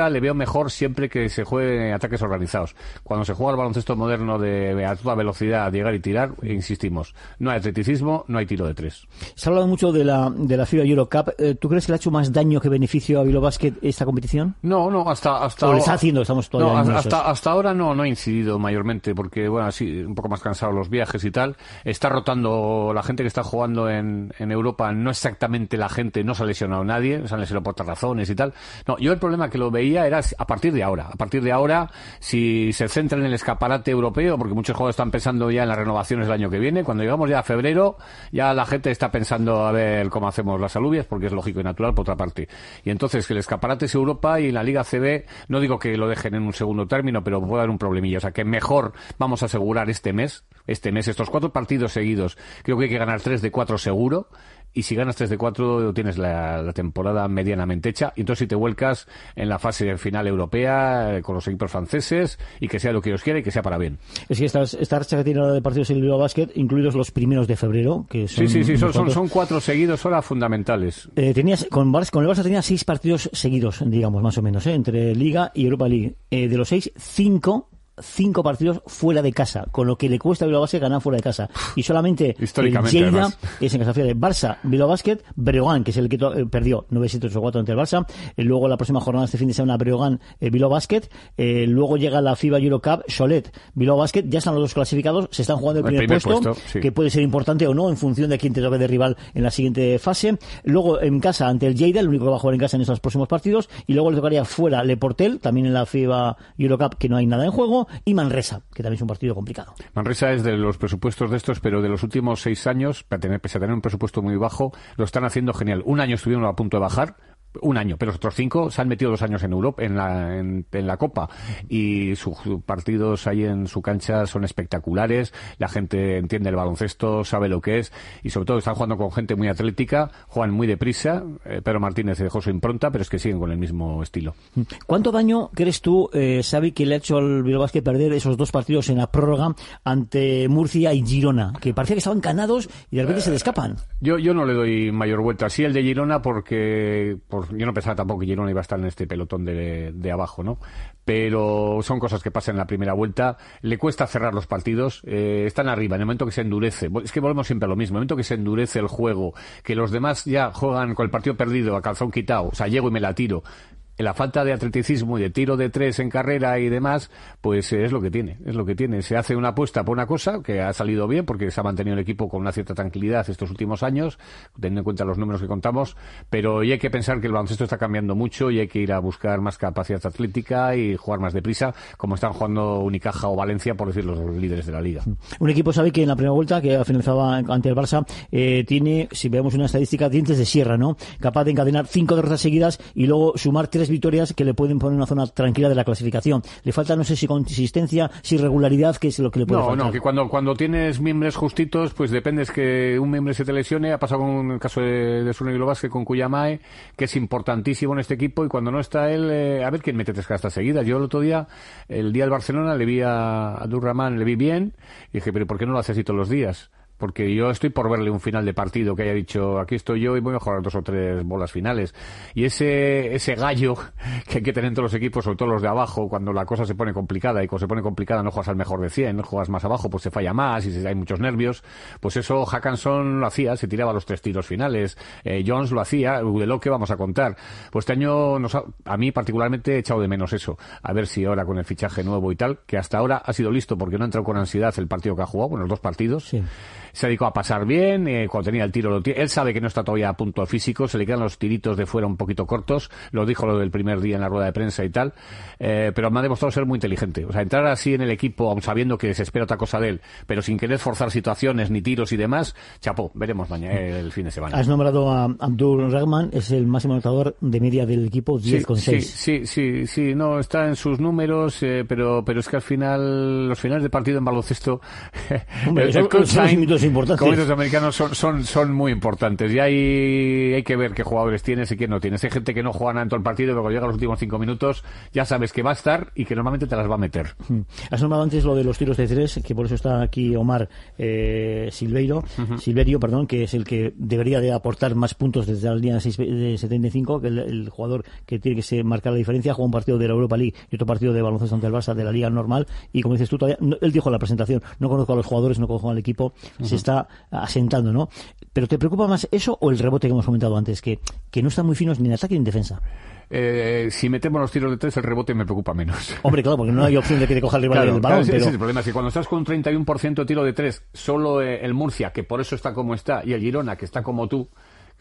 [SPEAKER 15] Liga le veo mejor siempre que se juegue ataques organizados. Cuando se juega el baloncesto moderno de a toda velocidad, llegar y tirar, insistimos, no hay atleticismo, no hay tiro de tres.
[SPEAKER 4] Se ha hablado mucho de la, de la FIBA Eurocup. ¿Tú crees que le ha hecho más daño que beneficio a Bilbao Basket esta competición?
[SPEAKER 15] No, no, hasta... hasta
[SPEAKER 4] o le está haciendo, estamos todavía
[SPEAKER 15] no, hasta, hasta ahora no, no ha incidido mayormente, porque, bueno, así, un poco más cansado los viajes y tal. Está rotando la gente que está jugando en, en Europa, no exactamente la gente, no se ha lesionado nadie, se han lesionado por otras razones y tal. No, yo el problema que lo veía era a partir de ahora. A partir de ahora, si se centra en el escaparate europeo, porque muchos jugadores están pensando ya en las renovaciones del año que viene, cuando llegamos ya a febrero, ya la gente está pensando a ver cómo hacemos las alubias, porque es lógico y natural por otra parte. Y entonces que el escaparate es Europa y en la Liga C B, no digo que lo dejen en un segundo término, pero puede haber un problemilla. O sea, que mejor vamos a asegurar este mes, este mes, estos cuatro partidos seguidos. Creo que hay que ganar tres de cuatro seguro. Y si ganas tres de cuatro tienes la, la temporada medianamente hecha. Y entonces si te vuelcas en la fase final europea eh, con los equipos franceses y que sea lo que Dios quiera y que sea para bien.
[SPEAKER 4] Es que esta, esta racha que tiene ahora de partidos en Bilbao Basket, incluidos los primeros de febrero, que son...
[SPEAKER 15] Sí, sí, sí, son, son, son cuatro seguidos ahora fundamentales.
[SPEAKER 4] Eh, tenías, con, Barça, con el Barça tenía seis partidos seguidos, digamos, más o menos, ¿eh? Entre Liga y Europa League. Eh, de los seis, cinco... cinco partidos fuera de casa, con lo que le cuesta a Bilbao Basket ganar fuera de casa. Y solamente el Lleida es en casa fría de Barça, Bilbao Basket, Breogán, que es el que to- eh, perdió nueve siete ocho cuatro ante el Barça. Eh, luego la próxima jornada este fin de semana Breogán, eh, Bilbao Basket. Eh, luego llega la FIBA Eurocup, Cholet, Bilbao Basket. Ya están los dos clasificados, se están jugando el primer, el primer puesto, puesto sí. Que puede ser importante o no en función de quién te toque de rival en la siguiente fase. Luego en casa ante el Lleida, el único que va a jugar en casa en estos próximos partidos. Y luego le tocaría fuera Le Portel, también en la FIBA Eurocup, que no hay nada en juego. Y Manresa, que también es un partido complicado.
[SPEAKER 15] Manresa es de los presupuestos de estos, pero de los últimos seis años, para tener, pese a tener un presupuesto muy bajo, lo están haciendo genial. Un año estuvieron a punto de bajar, un año, pero los otros cinco se han metido dos años en Europa, en la, en, en la Copa, y sus partidos ahí en su cancha son espectaculares, la gente entiende el baloncesto, sabe lo que es, y sobre todo están jugando con gente muy atlética, juegan muy deprisa. eh, Pedro Martínez dejó su impronta, pero es que siguen con el mismo estilo.
[SPEAKER 4] ¿Cuánto daño crees tú, eh, Xavi, que le ha hecho al Bilbao Basket perder esos dos partidos en la prórroga ante Murcia y Girona, que parecía que estaban ganados y de repente eh, se le escapan?
[SPEAKER 15] Yo, yo no le doy mayor vuelta. Sí, el de Girona, porque por, yo no pensaba tampoco que Girona iba a estar en este pelotón de, de abajo, ¿no? Pero son cosas que pasan en la primera vuelta. Le cuesta cerrar los partidos. Eh, están arriba. En el momento que se endurece, es que volvemos siempre a lo mismo. En el momento que se endurece el juego, que los demás ya juegan con el partido perdido, a calzón quitado, o sea, llego y me la tiro. La falta de atleticismo y de tiro de tres en carrera y demás, pues es lo que tiene, es lo que tiene. Se hace una apuesta por una cosa que ha salido bien porque se ha mantenido el equipo con una cierta tranquilidad estos últimos años, teniendo en cuenta los números que contamos, pero y hay que pensar que el baloncesto está cambiando mucho y hay que ir a buscar más capacidad atlética y jugar más deprisa, como están jugando Unicaja o Valencia, por decir, los líderes de la liga.
[SPEAKER 4] Un equipo, sabe que en la primera vuelta, que finalizaba ante el Barça, eh, tiene, si vemos una estadística, dientes de sierra, ¿no? Capaz de encadenar cinco derrotas seguidas y luego sumar tres victorias que le pueden poner en una zona tranquila de la clasificación. Le falta, no sé si consistencia, si regularidad, que es lo que le puede
[SPEAKER 15] no,
[SPEAKER 4] faltar.
[SPEAKER 15] No, que cuando, cuando tienes miembros justitos, pues depende, es que un miembro se te lesione. Ha pasado con el caso de, de Surne Bilbao, con Cuyamae, que es importantísimo en este equipo, y cuando no está él, eh, a ver quién mete tres castas seguidas. Yo el otro día, el día del Barcelona, le vi a Abdurrahman, le vi bien, y dije, pero ¿por qué no lo hace así todos los días? Porque yo estoy por verle un final de partido que haya dicho, aquí estoy yo y voy a mejorar dos o tres bolas finales. Y ese ese gallo que hay que tener en todos los equipos, sobre todo los de abajo, cuando la cosa se pone complicada, y cuando se pone complicada no juegas al mejor de cien, no juegas más abajo, pues se falla más y hay muchos nervios. Pues eso Hackanson lo hacía, se tiraba los tres tiros finales. Eh, Jones lo hacía, de lo que vamos a contar. Pues este año nos ha, a mí particularmente he echado de menos eso. A ver si ahora con el fichaje nuevo y tal, que hasta ahora ha sido listo porque no ha entrado con ansiedad el partido que ha jugado, bueno, los dos partidos.
[SPEAKER 4] Sí.
[SPEAKER 15] Se dedicó a pasar bien, eh, cuando tenía el tiro, lo t- él sabe que no está todavía a punto físico, se le quedan los tiritos de fuera un poquito cortos, lo dijo lo del primer día en la rueda de prensa y tal, eh, pero me ha demostrado ser muy inteligente. O sea, entrar así en el equipo, aun sabiendo que se espera otra cosa de él, pero sin querer forzar situaciones, ni tiros y demás, chapó, veremos mañana, eh, el fin de semana.
[SPEAKER 4] Has nombrado a Abdul Rahman, es el máximo anotador de media del equipo, diez con seis.
[SPEAKER 15] Sí, sí, sí, sí, no, está en sus números, eh, pero pero es que al final, los finales de partido en baloncesto,
[SPEAKER 4] Hombre,
[SPEAKER 15] el,
[SPEAKER 4] son,
[SPEAKER 15] el coach
[SPEAKER 4] son
[SPEAKER 15] time,
[SPEAKER 4] momentos importantes.
[SPEAKER 15] Momentos americanos son, son, son muy importantes. Y hay, hay que ver qué jugadores tienes y quién no tienes. Hay gente que no juega nada en todo el partido, pero cuando llega a los últimos cinco minutos ya sabes que va a estar y que normalmente te las va a meter.
[SPEAKER 4] Has nombrado antes lo de los tiros de tres, que por eso está aquí Omar eh, Silveiro, uh-huh. Silverio, perdón, que es el que debería de aportar más puntos desde la línea de setenta y cinco, que el, el jugador que tiene que se marcar la diferencia. Juega un partido de la Europa League y otro partido de baloncesto ante el Barça de la Liga normal, y como dices tú, todavía, no, él dijo en la presentación, no conozco a los jugadores, no conozco al equipo, uh-huh. se está asentando, ¿no? Pero ¿te preocupa más eso o el rebote que hemos comentado antes, que, que no están muy finos ni en ataque ni en defensa?
[SPEAKER 15] Eh, si metemos los tiros de tres, el rebote me preocupa menos.
[SPEAKER 4] Hombre, claro, porque no hay opción de que te coja el rival
[SPEAKER 15] claro,
[SPEAKER 4] del balón.
[SPEAKER 15] Claro,
[SPEAKER 4] pero...
[SPEAKER 15] ese es el problema, es que cuando estás con un treinta y uno por ciento de tiro de tres, solo eh, el Murcia, que por eso está como está, y el Girona, que está como tú,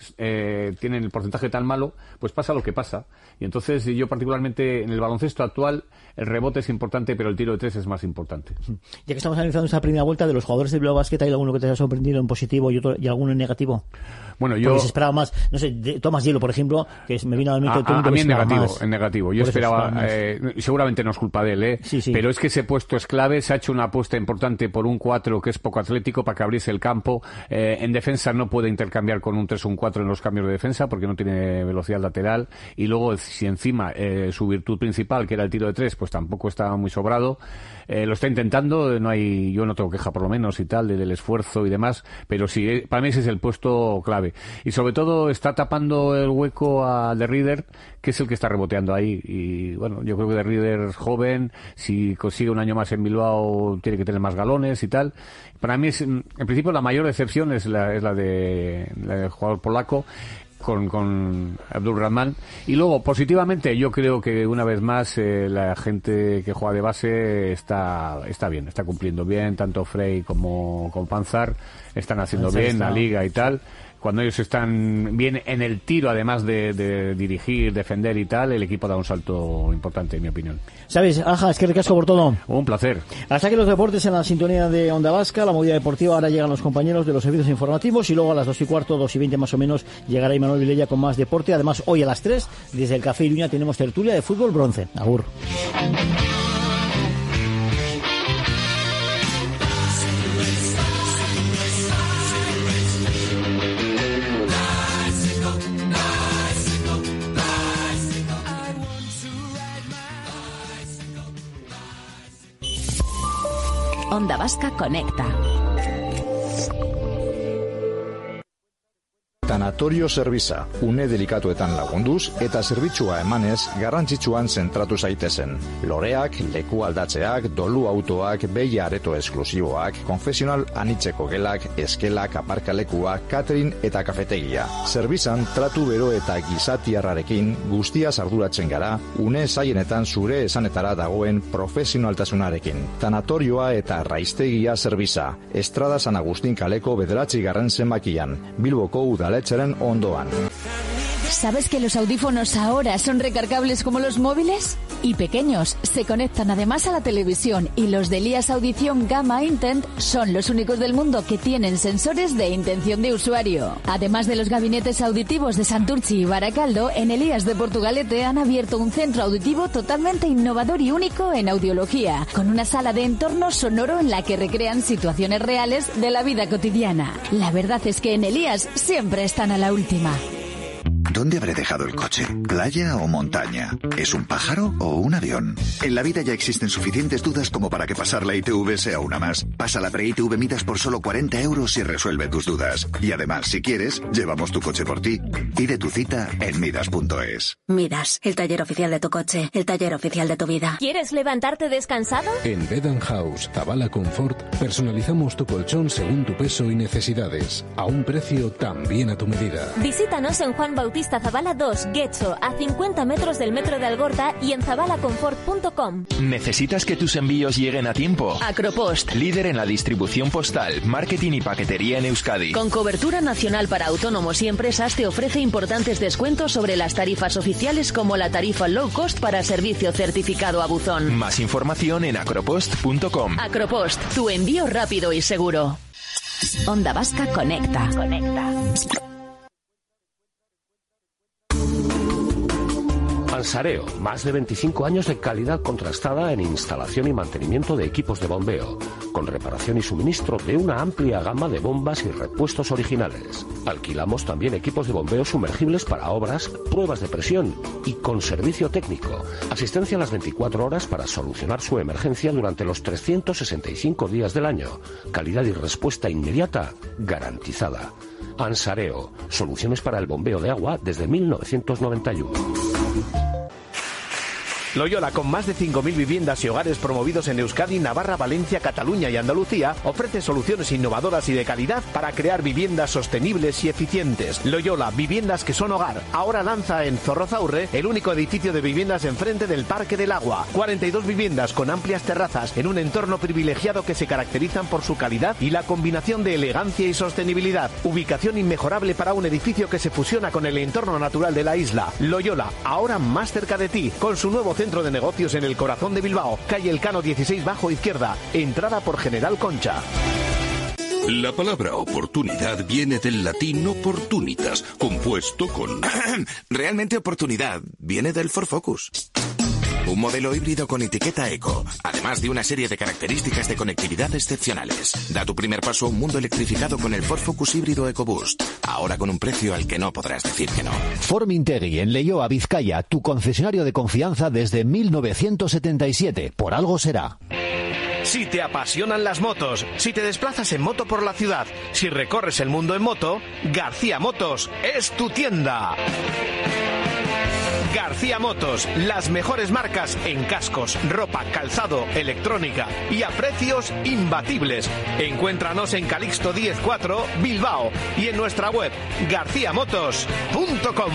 [SPEAKER 15] eh, tienen el porcentaje tan malo, pues pasa lo que pasa. Y entonces yo particularmente en el baloncesto actual el rebote es importante, pero el tiro de tres es más importante.
[SPEAKER 4] Ya que estamos analizando esta primera vuelta de los jugadores de Bilbao Basket, ¿hay alguno que te haya sorprendido en positivo y otro y alguno en negativo?
[SPEAKER 15] Bueno, yo...
[SPEAKER 4] Porque se esperaba más, no sé, de Tomás Hielo, por ejemplo, que me vino a la mente...
[SPEAKER 15] A, a, a mí en negativo,
[SPEAKER 4] más.
[SPEAKER 15] en negativo. Yo esperaba, eh, seguramente no es culpa de él, ¿eh?
[SPEAKER 4] Sí, sí.
[SPEAKER 15] Pero es que ese puesto es clave, se ha hecho una apuesta importante por un cuatro que es poco atlético para que abriese el campo. Eh, en defensa no puede intercambiar con un tres o un cuatro en los cambios de defensa porque no tiene velocidad lateral. Y luego, si encima eh, su virtud principal, que era el tiro de tres, pues tampoco estaba muy sobrado. Eh, lo está intentando, no hay, yo no tengo queja por lo menos y tal, de, del esfuerzo y demás, pero sí, para mí ese es el puesto clave. Y sobre todo está tapando el hueco a De Ridder, que es el que está reboteando ahí. Y bueno, yo creo que De Ridder es joven, si consigue un año más en Bilbao tiene que tener más galones y tal. Para mí es, en principio la mayor decepción es la, es la, de, la del jugador polaco, con, con Abdulrahman. Y luego, positivamente, yo creo que una vez más eh, la gente que juega de base está está bien, está cumpliendo bien, tanto Frey como, como Panzar están haciendo Panzar bien está... la liga y tal. Cuando ellos están bien en el tiro, además de, de dirigir, defender y tal, el equipo da un salto importante, en mi opinión.
[SPEAKER 4] ¿Sabes, Aja? Es que recasco por todo.
[SPEAKER 15] Un placer.
[SPEAKER 4] Hasta que los deportes en la sintonía de Onda Vasca, la movida deportiva. Ahora llegan los compañeros de los servicios informativos y luego a las dos y cuarto, dos y veinte más o menos, llegará Imanol Vilella con más deporte. Además, hoy a las tres, desde el Café Iruña, tenemos tertulia de fútbol bronce. Agur.
[SPEAKER 2] Onda Vasca Conecta.
[SPEAKER 5] Tanatorio Servisa, une delikatuetan lagunduz eta zerbitzua emanez garrantzitsuan zentratu zaitezen. Loreak, leku aldatzeak, dolu autoak, behi areto esklusiboak, konfesional anitzeko gelak, eskelak, aparkalekuak, catering eta kafetegia. Servisan tratu bero eta gizatiarrarekin guztia arduratzen gara, une zaienetan zure esanetara dagoen profesionaltasunarekin. Tanatorioa eta raiztegia Servisa, Estrada San Agustín kaleko bederatzi garren zenbakian, Bilboko udale ondoan.
[SPEAKER 2] ¿Sabes que los audífonos ahora son recargables como los móviles? Y pequeños, se conectan además a la televisión, y los de Elías Audición Gamma Intent son los únicos del mundo que tienen sensores de intención de usuario. Además de los gabinetes auditivos de Santurchi y Baracaldo, en Elías de Portugalete han abierto un centro auditivo totalmente innovador y único en audiología, con una sala de entorno sonoro en la que recrean situaciones reales de la vida cotidiana. La verdad es que en Elías siempre están a la última.
[SPEAKER 16] ¿Dónde habré dejado el coche? ¿Playa o montaña? ¿Es un pájaro o un avión? En la vida ya existen suficientes dudas como para que pasar la I T V sea una más. Pasa la pre-I T V Midas por solo cuarenta euros y resuelve tus dudas. Y además, si quieres, llevamos tu coche por ti. Pide tu cita en midas punto es.
[SPEAKER 17] Midas, el taller oficial de tu coche, el taller oficial de tu vida.
[SPEAKER 18] ¿Quieres levantarte descansado?
[SPEAKER 19] En Bed and House, Zavala Confort, personalizamos tu colchón según tu peso y necesidades, a un precio también a tu medida.
[SPEAKER 18] Visítanos en Juan Bautista Zavala dos, Guecho, a cincuenta metros del metro de Algorta y en zavala confort punto com.
[SPEAKER 6] ¿Necesitas que tus envíos lleguen a tiempo?
[SPEAKER 2] Acropost,
[SPEAKER 6] líder en la distribución postal, marketing y paquetería en Euskadi.
[SPEAKER 2] Con cobertura nacional para autónomos y empresas, te ofrece importantes descuentos sobre las tarifas oficiales, como la tarifa low cost para servicio certificado a buzón.
[SPEAKER 6] Más información en acropost punto com.
[SPEAKER 2] Acropost, tu envío rápido y seguro. Onda Vasca Conecta. Conecta.
[SPEAKER 20] Ansareo, más de veinticinco años de calidad contrastada en instalación y mantenimiento de equipos de bombeo, con reparación y suministro de una amplia gama de bombas y repuestos originales. Alquilamos también equipos de bombeo sumergibles para obras, pruebas de presión y con servicio técnico. Asistencia a las veinticuatro horas para solucionar su emergencia durante los trescientos sesenta y cinco días del año. Calidad y respuesta inmediata garantizada. Ansareo, soluciones para el bombeo de agua desde mil novecientos noventa y uno.
[SPEAKER 3] Loyola, con más de cinco mil viviendas y hogares promovidos en Euskadi, Navarra, Valencia, Cataluña y Andalucía, ofrece soluciones innovadoras y de calidad para crear viviendas sostenibles y eficientes. Loyola, viviendas que son hogar. Ahora lanza en Zorrozaurre el único edificio de viviendas enfrente del Parque del Agua. cuarenta y dos viviendas con amplias terrazas en un entorno privilegiado que se caracterizan por su calidad y la combinación de elegancia y sostenibilidad. Ubicación inmejorable para un edificio que se fusiona con el entorno natural de la isla. Loyola, ahora más cerca de ti, con su nuevo centro de negocios en el corazón de Bilbao, calle Elcano dieciséis bajo izquierda, entrada por General Concha.
[SPEAKER 21] La palabra oportunidad viene del latín opportunitas, compuesto con...
[SPEAKER 22] Realmente oportunidad viene del Ford Focus. Un modelo híbrido con etiqueta eco, además de una serie de características de conectividad excepcionales. Da tu primer paso a un mundo electrificado con el Ford Focus híbrido EcoBoost. Ahora con un precio al que no podrás decir que no.
[SPEAKER 23] Formintegui, en Leioa, Vizcaya, tu concesionario de confianza desde mil novecientos setenta y siete. Por algo será.
[SPEAKER 3] Si te apasionan las motos, si te desplazas en moto por la ciudad, si recorres el mundo en moto, García Motos es tu tienda. García Motos, las mejores marcas en cascos, ropa, calzado, electrónica y a precios imbatibles. Encuéntranos en Calixto diez cuatro, Bilbao, y en nuestra web garcía motos punto com.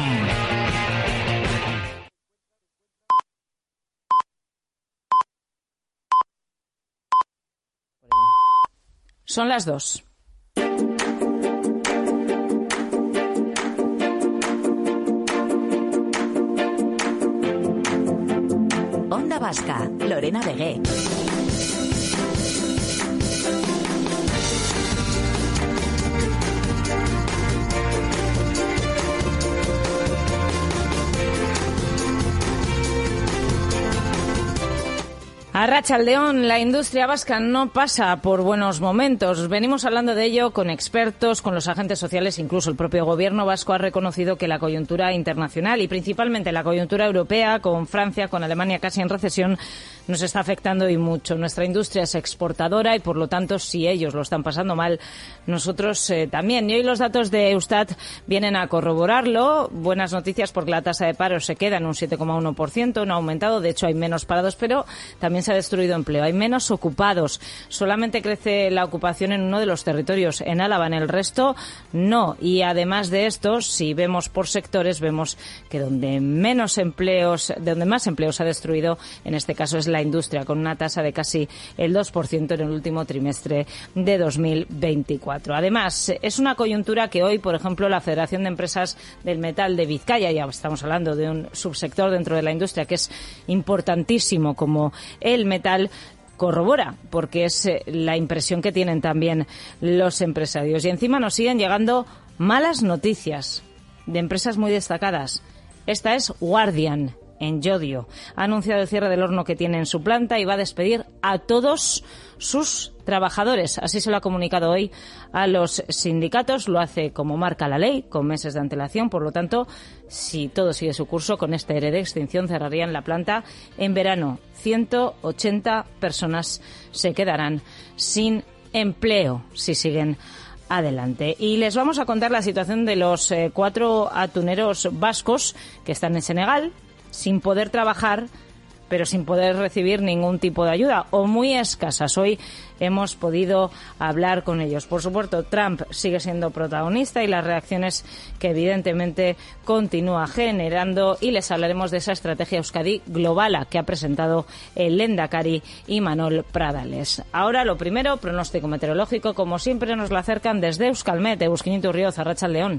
[SPEAKER 1] Son las dos.
[SPEAKER 24] Onda Vasca, Lorena Vegué.
[SPEAKER 1] Arratsaldeon, la industria vasca no pasa por buenos momentos. Venimos hablando de ello con expertos, con los agentes sociales, incluso el propio gobierno vasco ha reconocido que la coyuntura internacional y principalmente la coyuntura europea, con Francia, con Alemania casi en recesión, nos está afectando y mucho. Nuestra industria es exportadora y, por lo tanto, si ellos lo están pasando mal, nosotros eh, también. Y hoy los datos de Eustat vienen a corroborarlo. Buenas noticias porque la tasa de paro se queda en un siete coma uno por ciento, no ha aumentado. De hecho, hay menos parados, pero también se ha destruido empleo. Hay menos ocupados. Solamente crece la ocupación en uno de los territorios, en Álava. En el resto, no. Y además de esto, si vemos por sectores, vemos que donde menos empleos, donde más empleos se ha destruido, en este caso es la industria, con una tasa de casi el dos por ciento en el último trimestre de dos mil veinticuatro. Además, es una coyuntura que hoy, por ejemplo, la Federación de Empresas del Metal de Vizcaya, ya estamos hablando de un subsector dentro de la industria que es importantísimo como el metal, corrobora, porque es la impresión que tienen también los empresarios. Y encima nos siguen llegando malas noticias de empresas muy destacadas. Esta es Guardian, en Llodio. Ha anunciado el cierre del horno que tiene en su planta y va a despedir a todos sus trabajadores. Así se lo ha comunicado hoy a los sindicatos. Lo hace como marca la ley, con meses de antelación. Por lo tanto, si todo sigue su curso, con este E R E de extinción cerrarían la planta en verano. ciento ochenta personas se quedarán sin empleo si siguen adelante. Y les vamos a contar la situación de los eh, cuatro atuneros vascos que están en Senegal, sin poder trabajar, pero sin poder recibir ningún tipo de ayuda, o muy escasas. Hoy hemos podido hablar con ellos. Por supuesto, Trump sigue siendo protagonista y las reacciones que evidentemente continúa generando, y les hablaremos de esa estrategia Euskadi Globala que ha presentado el Lehendakari Imanol Pradales. Ahora, lo primero, pronóstico meteorológico, como siempre nos lo acercan desde Euskalmet, Euskin Iturrioz, Arratsaldeon.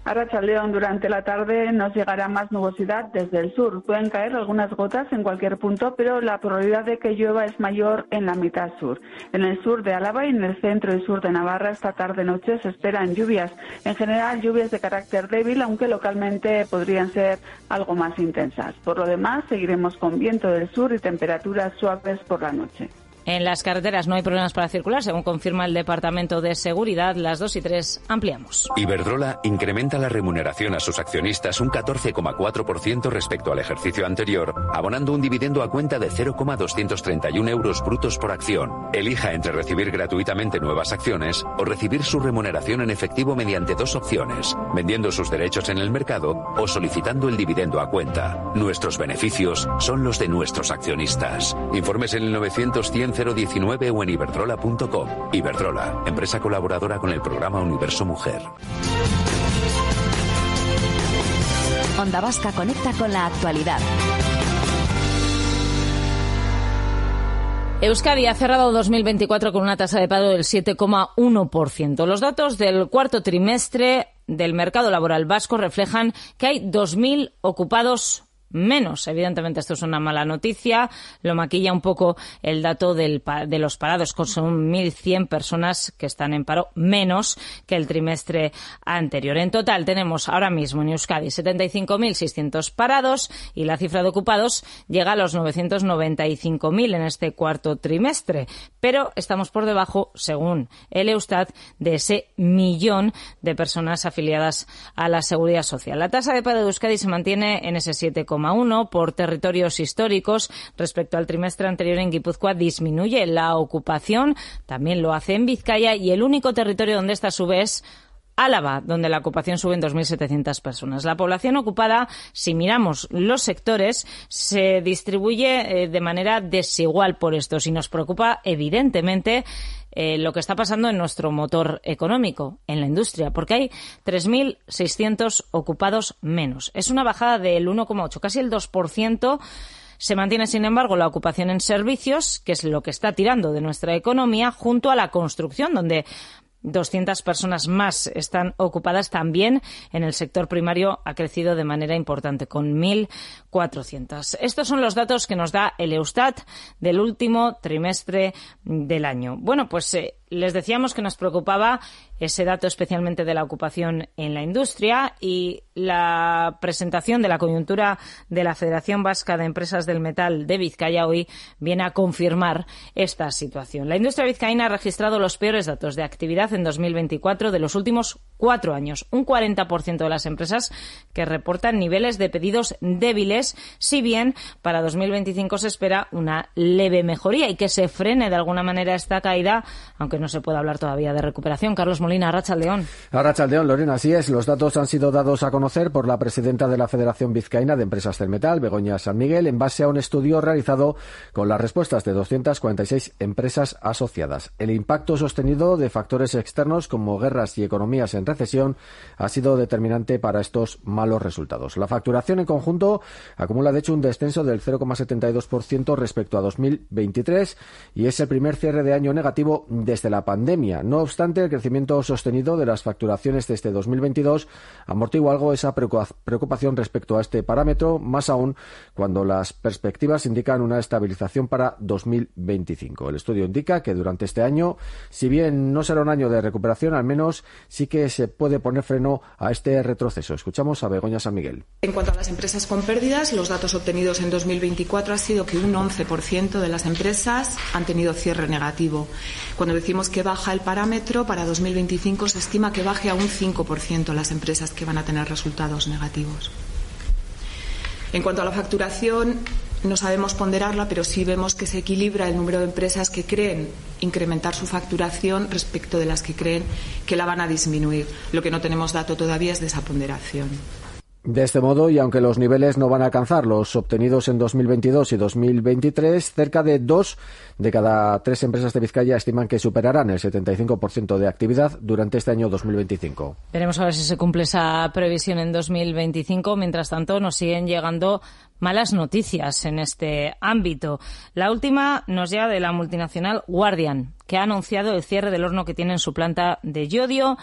[SPEAKER 8] Arratsaldeon, durante la tarde nos llegará más nubosidad desde el sur. Pueden caer algunas gotas en cualquier punto, pero la probabilidad de que llueva es mayor en la mitad sur. En el sur de Álava y en el centro y sur de Navarra esta tarde-noche se esperan lluvias. En general, lluvias de carácter débil, aunque localmente podrían ser algo más intensas. Por lo demás, seguiremos con viento del sur y temperaturas suaves por la noche.
[SPEAKER 1] En las carreteras no hay problemas para circular, según confirma el Departamento de Seguridad. Las dos y tres ampliamos.
[SPEAKER 11] Iberdrola incrementa la remuneración a sus accionistas un catorce coma cuatro por ciento respecto al ejercicio anterior, abonando un dividendo a cuenta de cero coma doscientos treinta y uno euros brutos por acción. Elija entre recibir gratuitamente nuevas acciones o recibir su remuneración en efectivo mediante dos opciones, vendiendo sus derechos en el mercado o solicitando el dividendo a cuenta. Nuestros beneficios son los de nuestros accionistas. Informes en el novecientos cien cero diecinueve o en iberdrola punto com. Iberdrola, empresa colaboradora con el programa Universo Mujer.
[SPEAKER 24] Onda Vasca conecta con la actualidad.
[SPEAKER 1] Euskadi ha cerrado dos mil veinticuatro con una tasa de paro del siete coma uno por ciento. Los datos del cuarto trimestre del mercado laboral vasco reflejan que hay dos mil ocupados menos. Evidentemente esto es una mala noticia, lo maquilla un poco el dato del, de los parados, con son mil cien personas que están en paro menos que el trimestre anterior. En total tenemos ahora mismo en Euskadi setenta y cinco mil seiscientos parados y la cifra de ocupados llega a los novecientos noventa y cinco mil en este cuarto trimestre, pero estamos por debajo, según el Eustat, de ese millón de personas afiliadas a la Seguridad Social. La tasa de paro de Euskadi se mantiene en ese siete coma uno por territorios históricos. Respecto al trimestre anterior, en Guipúzcoa disminuye la ocupación, también lo hace en Vizcaya, y el único territorio donde esta sube es Álava, donde la ocupación sube en dos mil setecientas personas. La población ocupada, si miramos los sectores, se distribuye eh, de manera desigual por esto. Si nos preocupa, evidentemente, eh, lo que está pasando en nuestro motor económico, en la industria, porque hay tres mil seiscientos ocupados menos. Es una bajada del uno coma ocho, casi el dos por ciento. Se mantiene, sin embargo, la ocupación en servicios, que es lo que está tirando de nuestra economía, junto a la construcción, donde doscientas personas más están ocupadas. También en el sector primario ha crecido de manera importante, con mil cuatrocientos. Estos son los datos que nos da el Eustat del último trimestre del año. Bueno, pues eh, les decíamos que nos preocupaba ese dato especialmente de la ocupación en la industria, y la presentación de la coyuntura de la Federación Vasca de Empresas del Metal de Vizcaya hoy viene a confirmar esta situación. La industria vizcaína ha registrado los peores datos de actividad en dos mil veinticuatro de los últimos cuatro años. Un cuarenta por ciento de las empresas que reportan niveles de pedidos débiles, si bien para dos mil veinticinco se espera una leve mejoría y que se frene de alguna manera esta caída, aunque no se puede hablar todavía de recuperación. Carlos Molina, Arratsaldeón.
[SPEAKER 13] Arratsaldeón, Lorena, así es. Los datos han sido dados a conocer por la presidenta de la Federación Vizcaína de Empresas del Metal, Begoña San Miguel, en base a un estudio realizado con las respuestas de doscientas cuarenta y seis empresas asociadas. El impacto sostenido de factores externos como guerras y economías en recesión ha sido determinante para estos malos resultados. La facturación en conjunto acumula, de hecho, un descenso del cero coma setenta y dos por ciento respecto a dos mil veintitrés y es el primer cierre de año negativo desde la pandemia. No obstante, el crecimiento sostenido de las facturaciones de este dos mil veintidós amortigua algo esa preocupación respecto a este parámetro, más aún cuando las perspectivas indican una estabilización para dos mil veinticinco. El estudio indica que durante este año, si bien no será un año de recuperación, al menos sí que se puede poner freno a este retroceso. Escuchamos a Begoña San Miguel.
[SPEAKER 14] En cuanto a las empresas con pérdidas, los datos obtenidos en dos mil veinticuatro ha sido que un once por ciento de las empresas han tenido cierre negativo. Cuando decimos que baja el parámetro, para dos mil veinticinco se estima que baje a un cinco por ciento las empresas que van a tener resultados negativos. En cuanto a la facturación, no sabemos ponderarla, pero sí vemos que se equilibra el número de empresas que creen incrementar su facturación respecto de las que creen que la van a disminuir. Lo que no tenemos dato todavía es de esa ponderación.
[SPEAKER 13] De este modo, y aunque los niveles no van a alcanzar los obtenidos en dos mil veintidós y dos mil veintitrés, cerca de dos de cada tres empresas de Vizcaya estiman que superarán el setenta y cinco por ciento de actividad durante este año dos mil veinticinco.
[SPEAKER 1] Veremos a ver si se cumple esa previsión en dos mil veinticinco. Mientras tanto, nos siguen llegando malas noticias en este ámbito. La última nos llega de la multinacional Guardian, que ha anunciado el cierre del horno que tiene en su planta de Llodio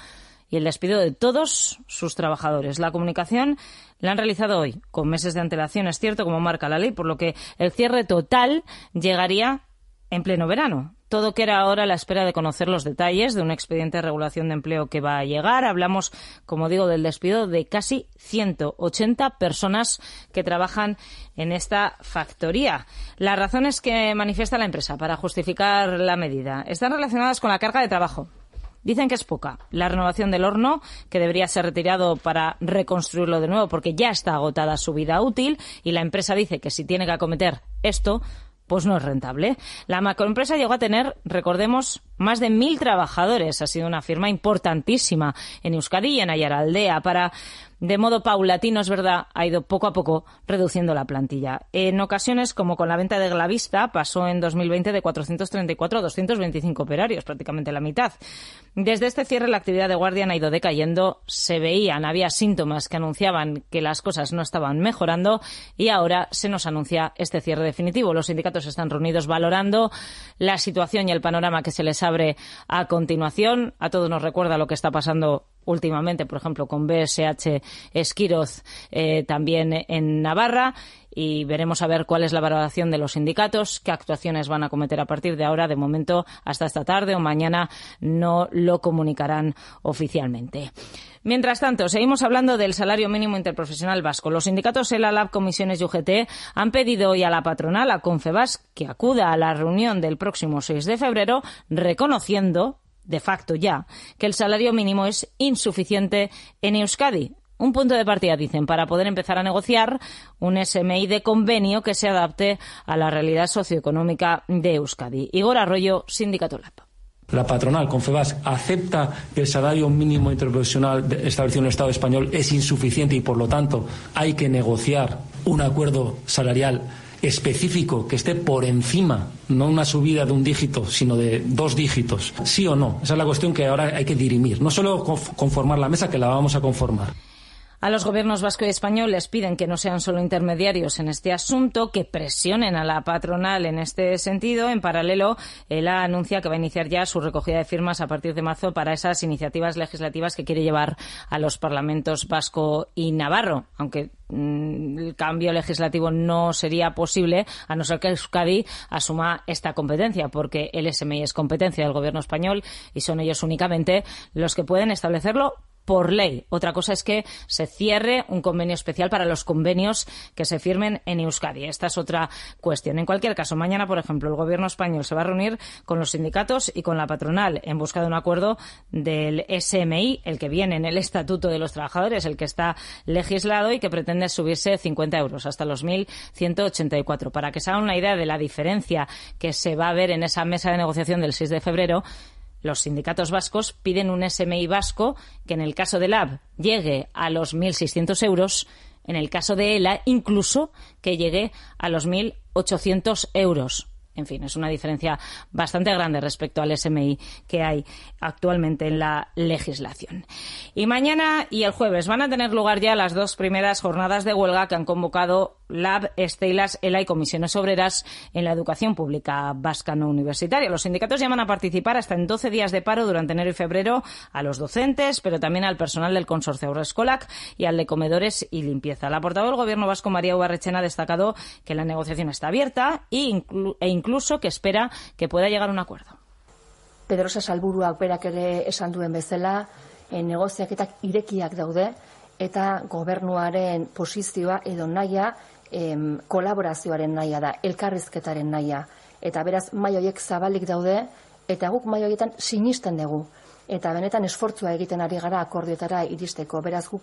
[SPEAKER 1] y el despido de todos sus trabajadores. La comunicación la han realizado hoy, con meses de antelación, es cierto, como marca la ley, por lo que el cierre total llegaría en pleno verano. Todo queda ahora a la espera de conocer los detalles de un expediente de regulación de empleo que va a llegar. Hablamos, como digo, del despido de casi ciento ochenta personas que trabajan en esta factoría. Las razones que manifiesta la empresa para justificar la medida están relacionadas con la carga de trabajo. Dicen que es poca. La renovación del horno, que debería ser retirado para reconstruirlo de nuevo porque ya está agotada su vida útil, y la empresa dice que si tiene que acometer esto, pues no es rentable. La macroempresa llegó a tener, recordemos, más de mil trabajadores. Ha sido una firma importantísima en Euskadi y en Aiaraldea. Para, de modo paulatino, es verdad, ha ido poco a poco reduciendo la plantilla. En ocasiones, como con la venta de Glavista, pasó en dos mil veinte de cuatrocientos treinta y cuatro a doscientos veinticinco operarios, prácticamente la mitad. Desde este cierre, la actividad de Guardian ha ido decayendo. Se veían, había síntomas que anunciaban que las cosas no estaban mejorando, y ahora se nos anuncia este cierre definitivo. Los sindicatos están reunidos valorando la situación y el panorama que se les abre a continuación. A todos nos recuerda lo que está pasando últimamente, por ejemplo, con B S H Esquiroz, eh, también en Navarra, y veremos a ver cuál es la valoración de los sindicatos, qué actuaciones van a cometer a partir de ahora. De momento, hasta esta tarde o mañana no lo comunicarán oficialmente. Mientras tanto, seguimos hablando del salario mínimo interprofesional vasco. Los sindicatos ELA, LAB, Comisiones y U G T han pedido hoy a la patronal, a Confebask, que acuda a la reunión del próximo seis de febrero, reconociendo, de facto ya, que el salario mínimo es insuficiente en Euskadi. Un punto de partida, dicen, para poder empezar a negociar un S M I de convenio que se adapte a la realidad socioeconómica de Euskadi. Igor Arroyo, Sindicato LAB.
[SPEAKER 7] La patronal, Confebask, acepta que el salario mínimo interprofesional establecido en el Estado español es insuficiente y, por lo tanto, hay que negociar un acuerdo salarial específico que esté por encima, no una subida de un dígito, sino de dos dígitos. ¿Sí o no? Esa es la cuestión que ahora hay que dirimir. No solo conformar la mesa, que la vamos a conformar.
[SPEAKER 1] A los gobiernos vasco y español les piden que no sean solo intermediarios en este asunto, que presionen a la patronal en este sentido. En paralelo, ELA anuncia que va a iniciar ya su recogida de firmas a partir de marzo para esas iniciativas legislativas que quiere llevar a los parlamentos vasco y navarro, aunque mmm, el cambio legislativo no sería posible a no ser que Euskadi asuma esta competencia, porque el S M I es competencia del gobierno español y son ellos únicamente los que pueden establecerlo por ley. Otra cosa es que se cierre un convenio especial para los convenios que se firmen en Euskadi. Esta es otra cuestión. En cualquier caso, mañana, por ejemplo, el gobierno español se va a reunir con los sindicatos y con la patronal en busca de un acuerdo del S M I, el que viene en el Estatuto de los Trabajadores, el que está legislado y que pretende subirse cincuenta euros hasta los mil ciento ochenta y cuatro. Para que se hagan una idea de la diferencia que se va a ver en esa mesa de negociación del seis de febrero, los sindicatos vascos piden un S M I vasco que en el caso de LAB llegue a los mil seiscientos euros, en el caso de ELA incluso que llegue a los mil ochocientos euros. En fin, es una diferencia bastante grande respecto al S M I que hay actualmente en la legislación. Y mañana y el jueves van a tener lugar ya las dos primeras jornadas de huelga que han convocado LAB, Steilas, ELA y Comisiones Obreras en la educación pública vasca no universitaria. Los sindicatos llaman a participar hasta en doce días de paro durante enero y febrero a los docentes, pero también al personal del consorcio Haurreskolak y al de comedores y limpieza. La portavoz del Gobierno vasco, María Ubarretxena, ha destacado que la negociación está abierta e, inclu- e incluso que espera que pueda llegar a un acuerdo.
[SPEAKER 9] Pedrosa Salburuak berak ere esan duen bezala, negoziaketak irekiak daude eta gobernuaren posizioa edo nahia em, kolaborazioaren nahia da, elkarrizketaren nahia. Eta beraz, mahai horiek zabalik daude, eta guk mahai horietan sinisten dugu. Eta benetan esfortzua egiten ari gara akordioetara iristeko. Beraz, guk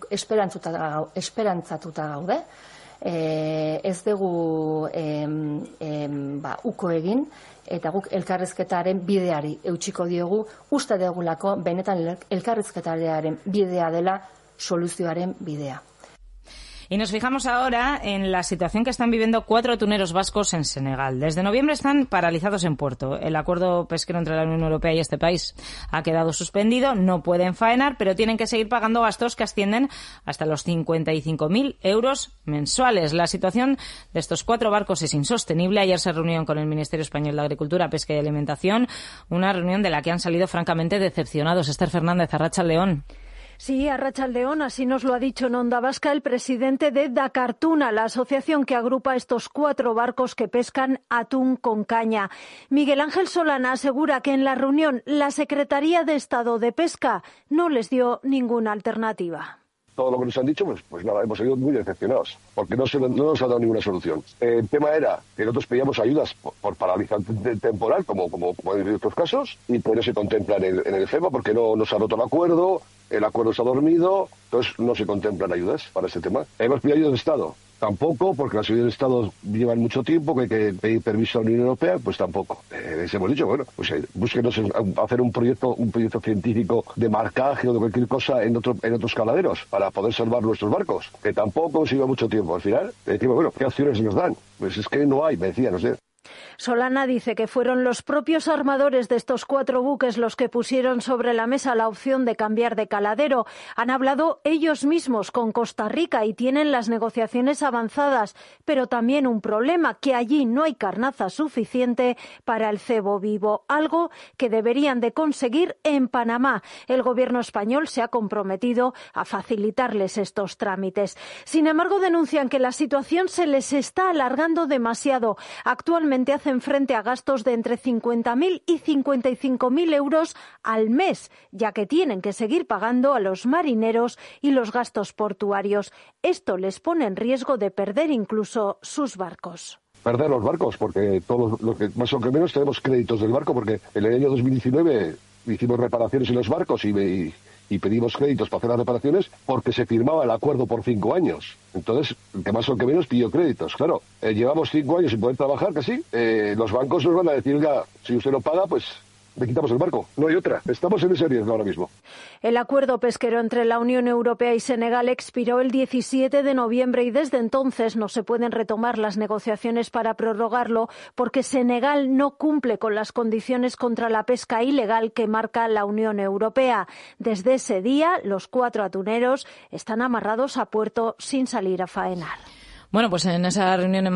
[SPEAKER 9] esperantzatuta gaude. E, ez dugu em, em, ba, uko egin, eta guk elkarrizketaren bideari eutsiko diogu, uste dugulako benetan elkarrizketaren bidea dela soluzioaren bidea.
[SPEAKER 1] Y nos fijamos ahora en la situación que están viviendo cuatro atuneros vascos en Senegal. Desde noviembre están paralizados en puerto. El acuerdo pesquero entre la Unión Europea y este país ha quedado suspendido. No pueden faenar, pero tienen que seguir pagando gastos que ascienden hasta los cincuenta y cinco mil euros mensuales. La situación de estos cuatro barcos es insostenible. Ayer se reunieron con el Ministerio Español de Agricultura, Pesca y Alimentación, una reunión de la que han salido francamente decepcionados. Esther Fernández, Arratsaldeon.
[SPEAKER 4] Sí, arratsaldeon, así nos lo ha dicho en Onda Vasca el presidente de Dakartuna, la asociación que agrupa estos cuatro barcos que pescan atún con caña. Miguel Ángel Solana asegura que en la reunión la Secretaría de Estado de Pesca no les dio ninguna alternativa.
[SPEAKER 10] Todo lo que nos han dicho, pues, pues nada, hemos salido muy decepcionados, porque no, se, no nos ha dado ninguna solución. Eh, el tema era que nosotros pedíamos ayudas por, por paralizante temporal, como, como, como en otros casos, y pues no se contempla en el, en el FEMA, porque no nos ha roto el acuerdo, el acuerdo se ha dormido, entonces no se contemplan ayudas para ese tema. Hemos pedido ayudas de Estado. Tampoco, porque las ayudas de Estado llevan mucho tiempo, que hay que pedir permiso a la Unión Europea, pues tampoco. Eh, les hemos dicho, bueno, pues eh, búsquenos hacer un proyecto un proyecto científico de marcaje o de cualquier cosa en otro, en otros caladeros para poder salvar nuestros barcos, que tampoco nos lleva mucho tiempo. Al final, decimos, bueno, ¿qué opciones nos dan? Pues es que no hay, me decían, no sé.
[SPEAKER 4] Solana dice que fueron los propios armadores de estos cuatro buques los que pusieron sobre la mesa la opción de cambiar de caladero. Han hablado ellos mismos con Costa Rica y tienen las negociaciones avanzadas, pero también un problema, que allí no hay carnaza suficiente para el cebo vivo, algo que deberían de conseguir en Panamá. El gobierno español se ha comprometido a facilitarles estos trámites. Sin embargo, denuncian que la situación se les está alargando demasiado. Actualmente hacen frente a gastos de entre cincuenta mil y cincuenta y cinco mil euros al mes, ya que tienen que seguir pagando a los marineros y los gastos portuarios. Esto les pone en riesgo de perder incluso sus barcos.
[SPEAKER 10] Perder los barcos, porque todos lo que más o menos tenemos créditos del barco, porque en el año dos mil diecinueve hicimos reparaciones en los barcos y, y, y pedimos créditos para hacer las reparaciones porque se firmaba el acuerdo por cinco años. Entonces, el que más o que menos pidió créditos. Claro, eh, llevamos cinco años sin poder trabajar casi. Eh, los bancos nos van a decir, oiga, si usted no paga, pues le quitamos el barco. No hay otra. Estamos en ese riesgo ahora mismo.
[SPEAKER 4] El acuerdo pesquero entre la Unión Europea y Senegal expiró el diecisiete de noviembre y desde entonces no se pueden retomar las negociaciones para prorrogarlo porque Senegal no cumple con las condiciones contra la pesca ilegal que marca la Unión Europea. Desde ese día, los cuatro atuneros están amarrados a puerto sin salir a faenar.
[SPEAKER 1] Bueno, pues en esa reunión en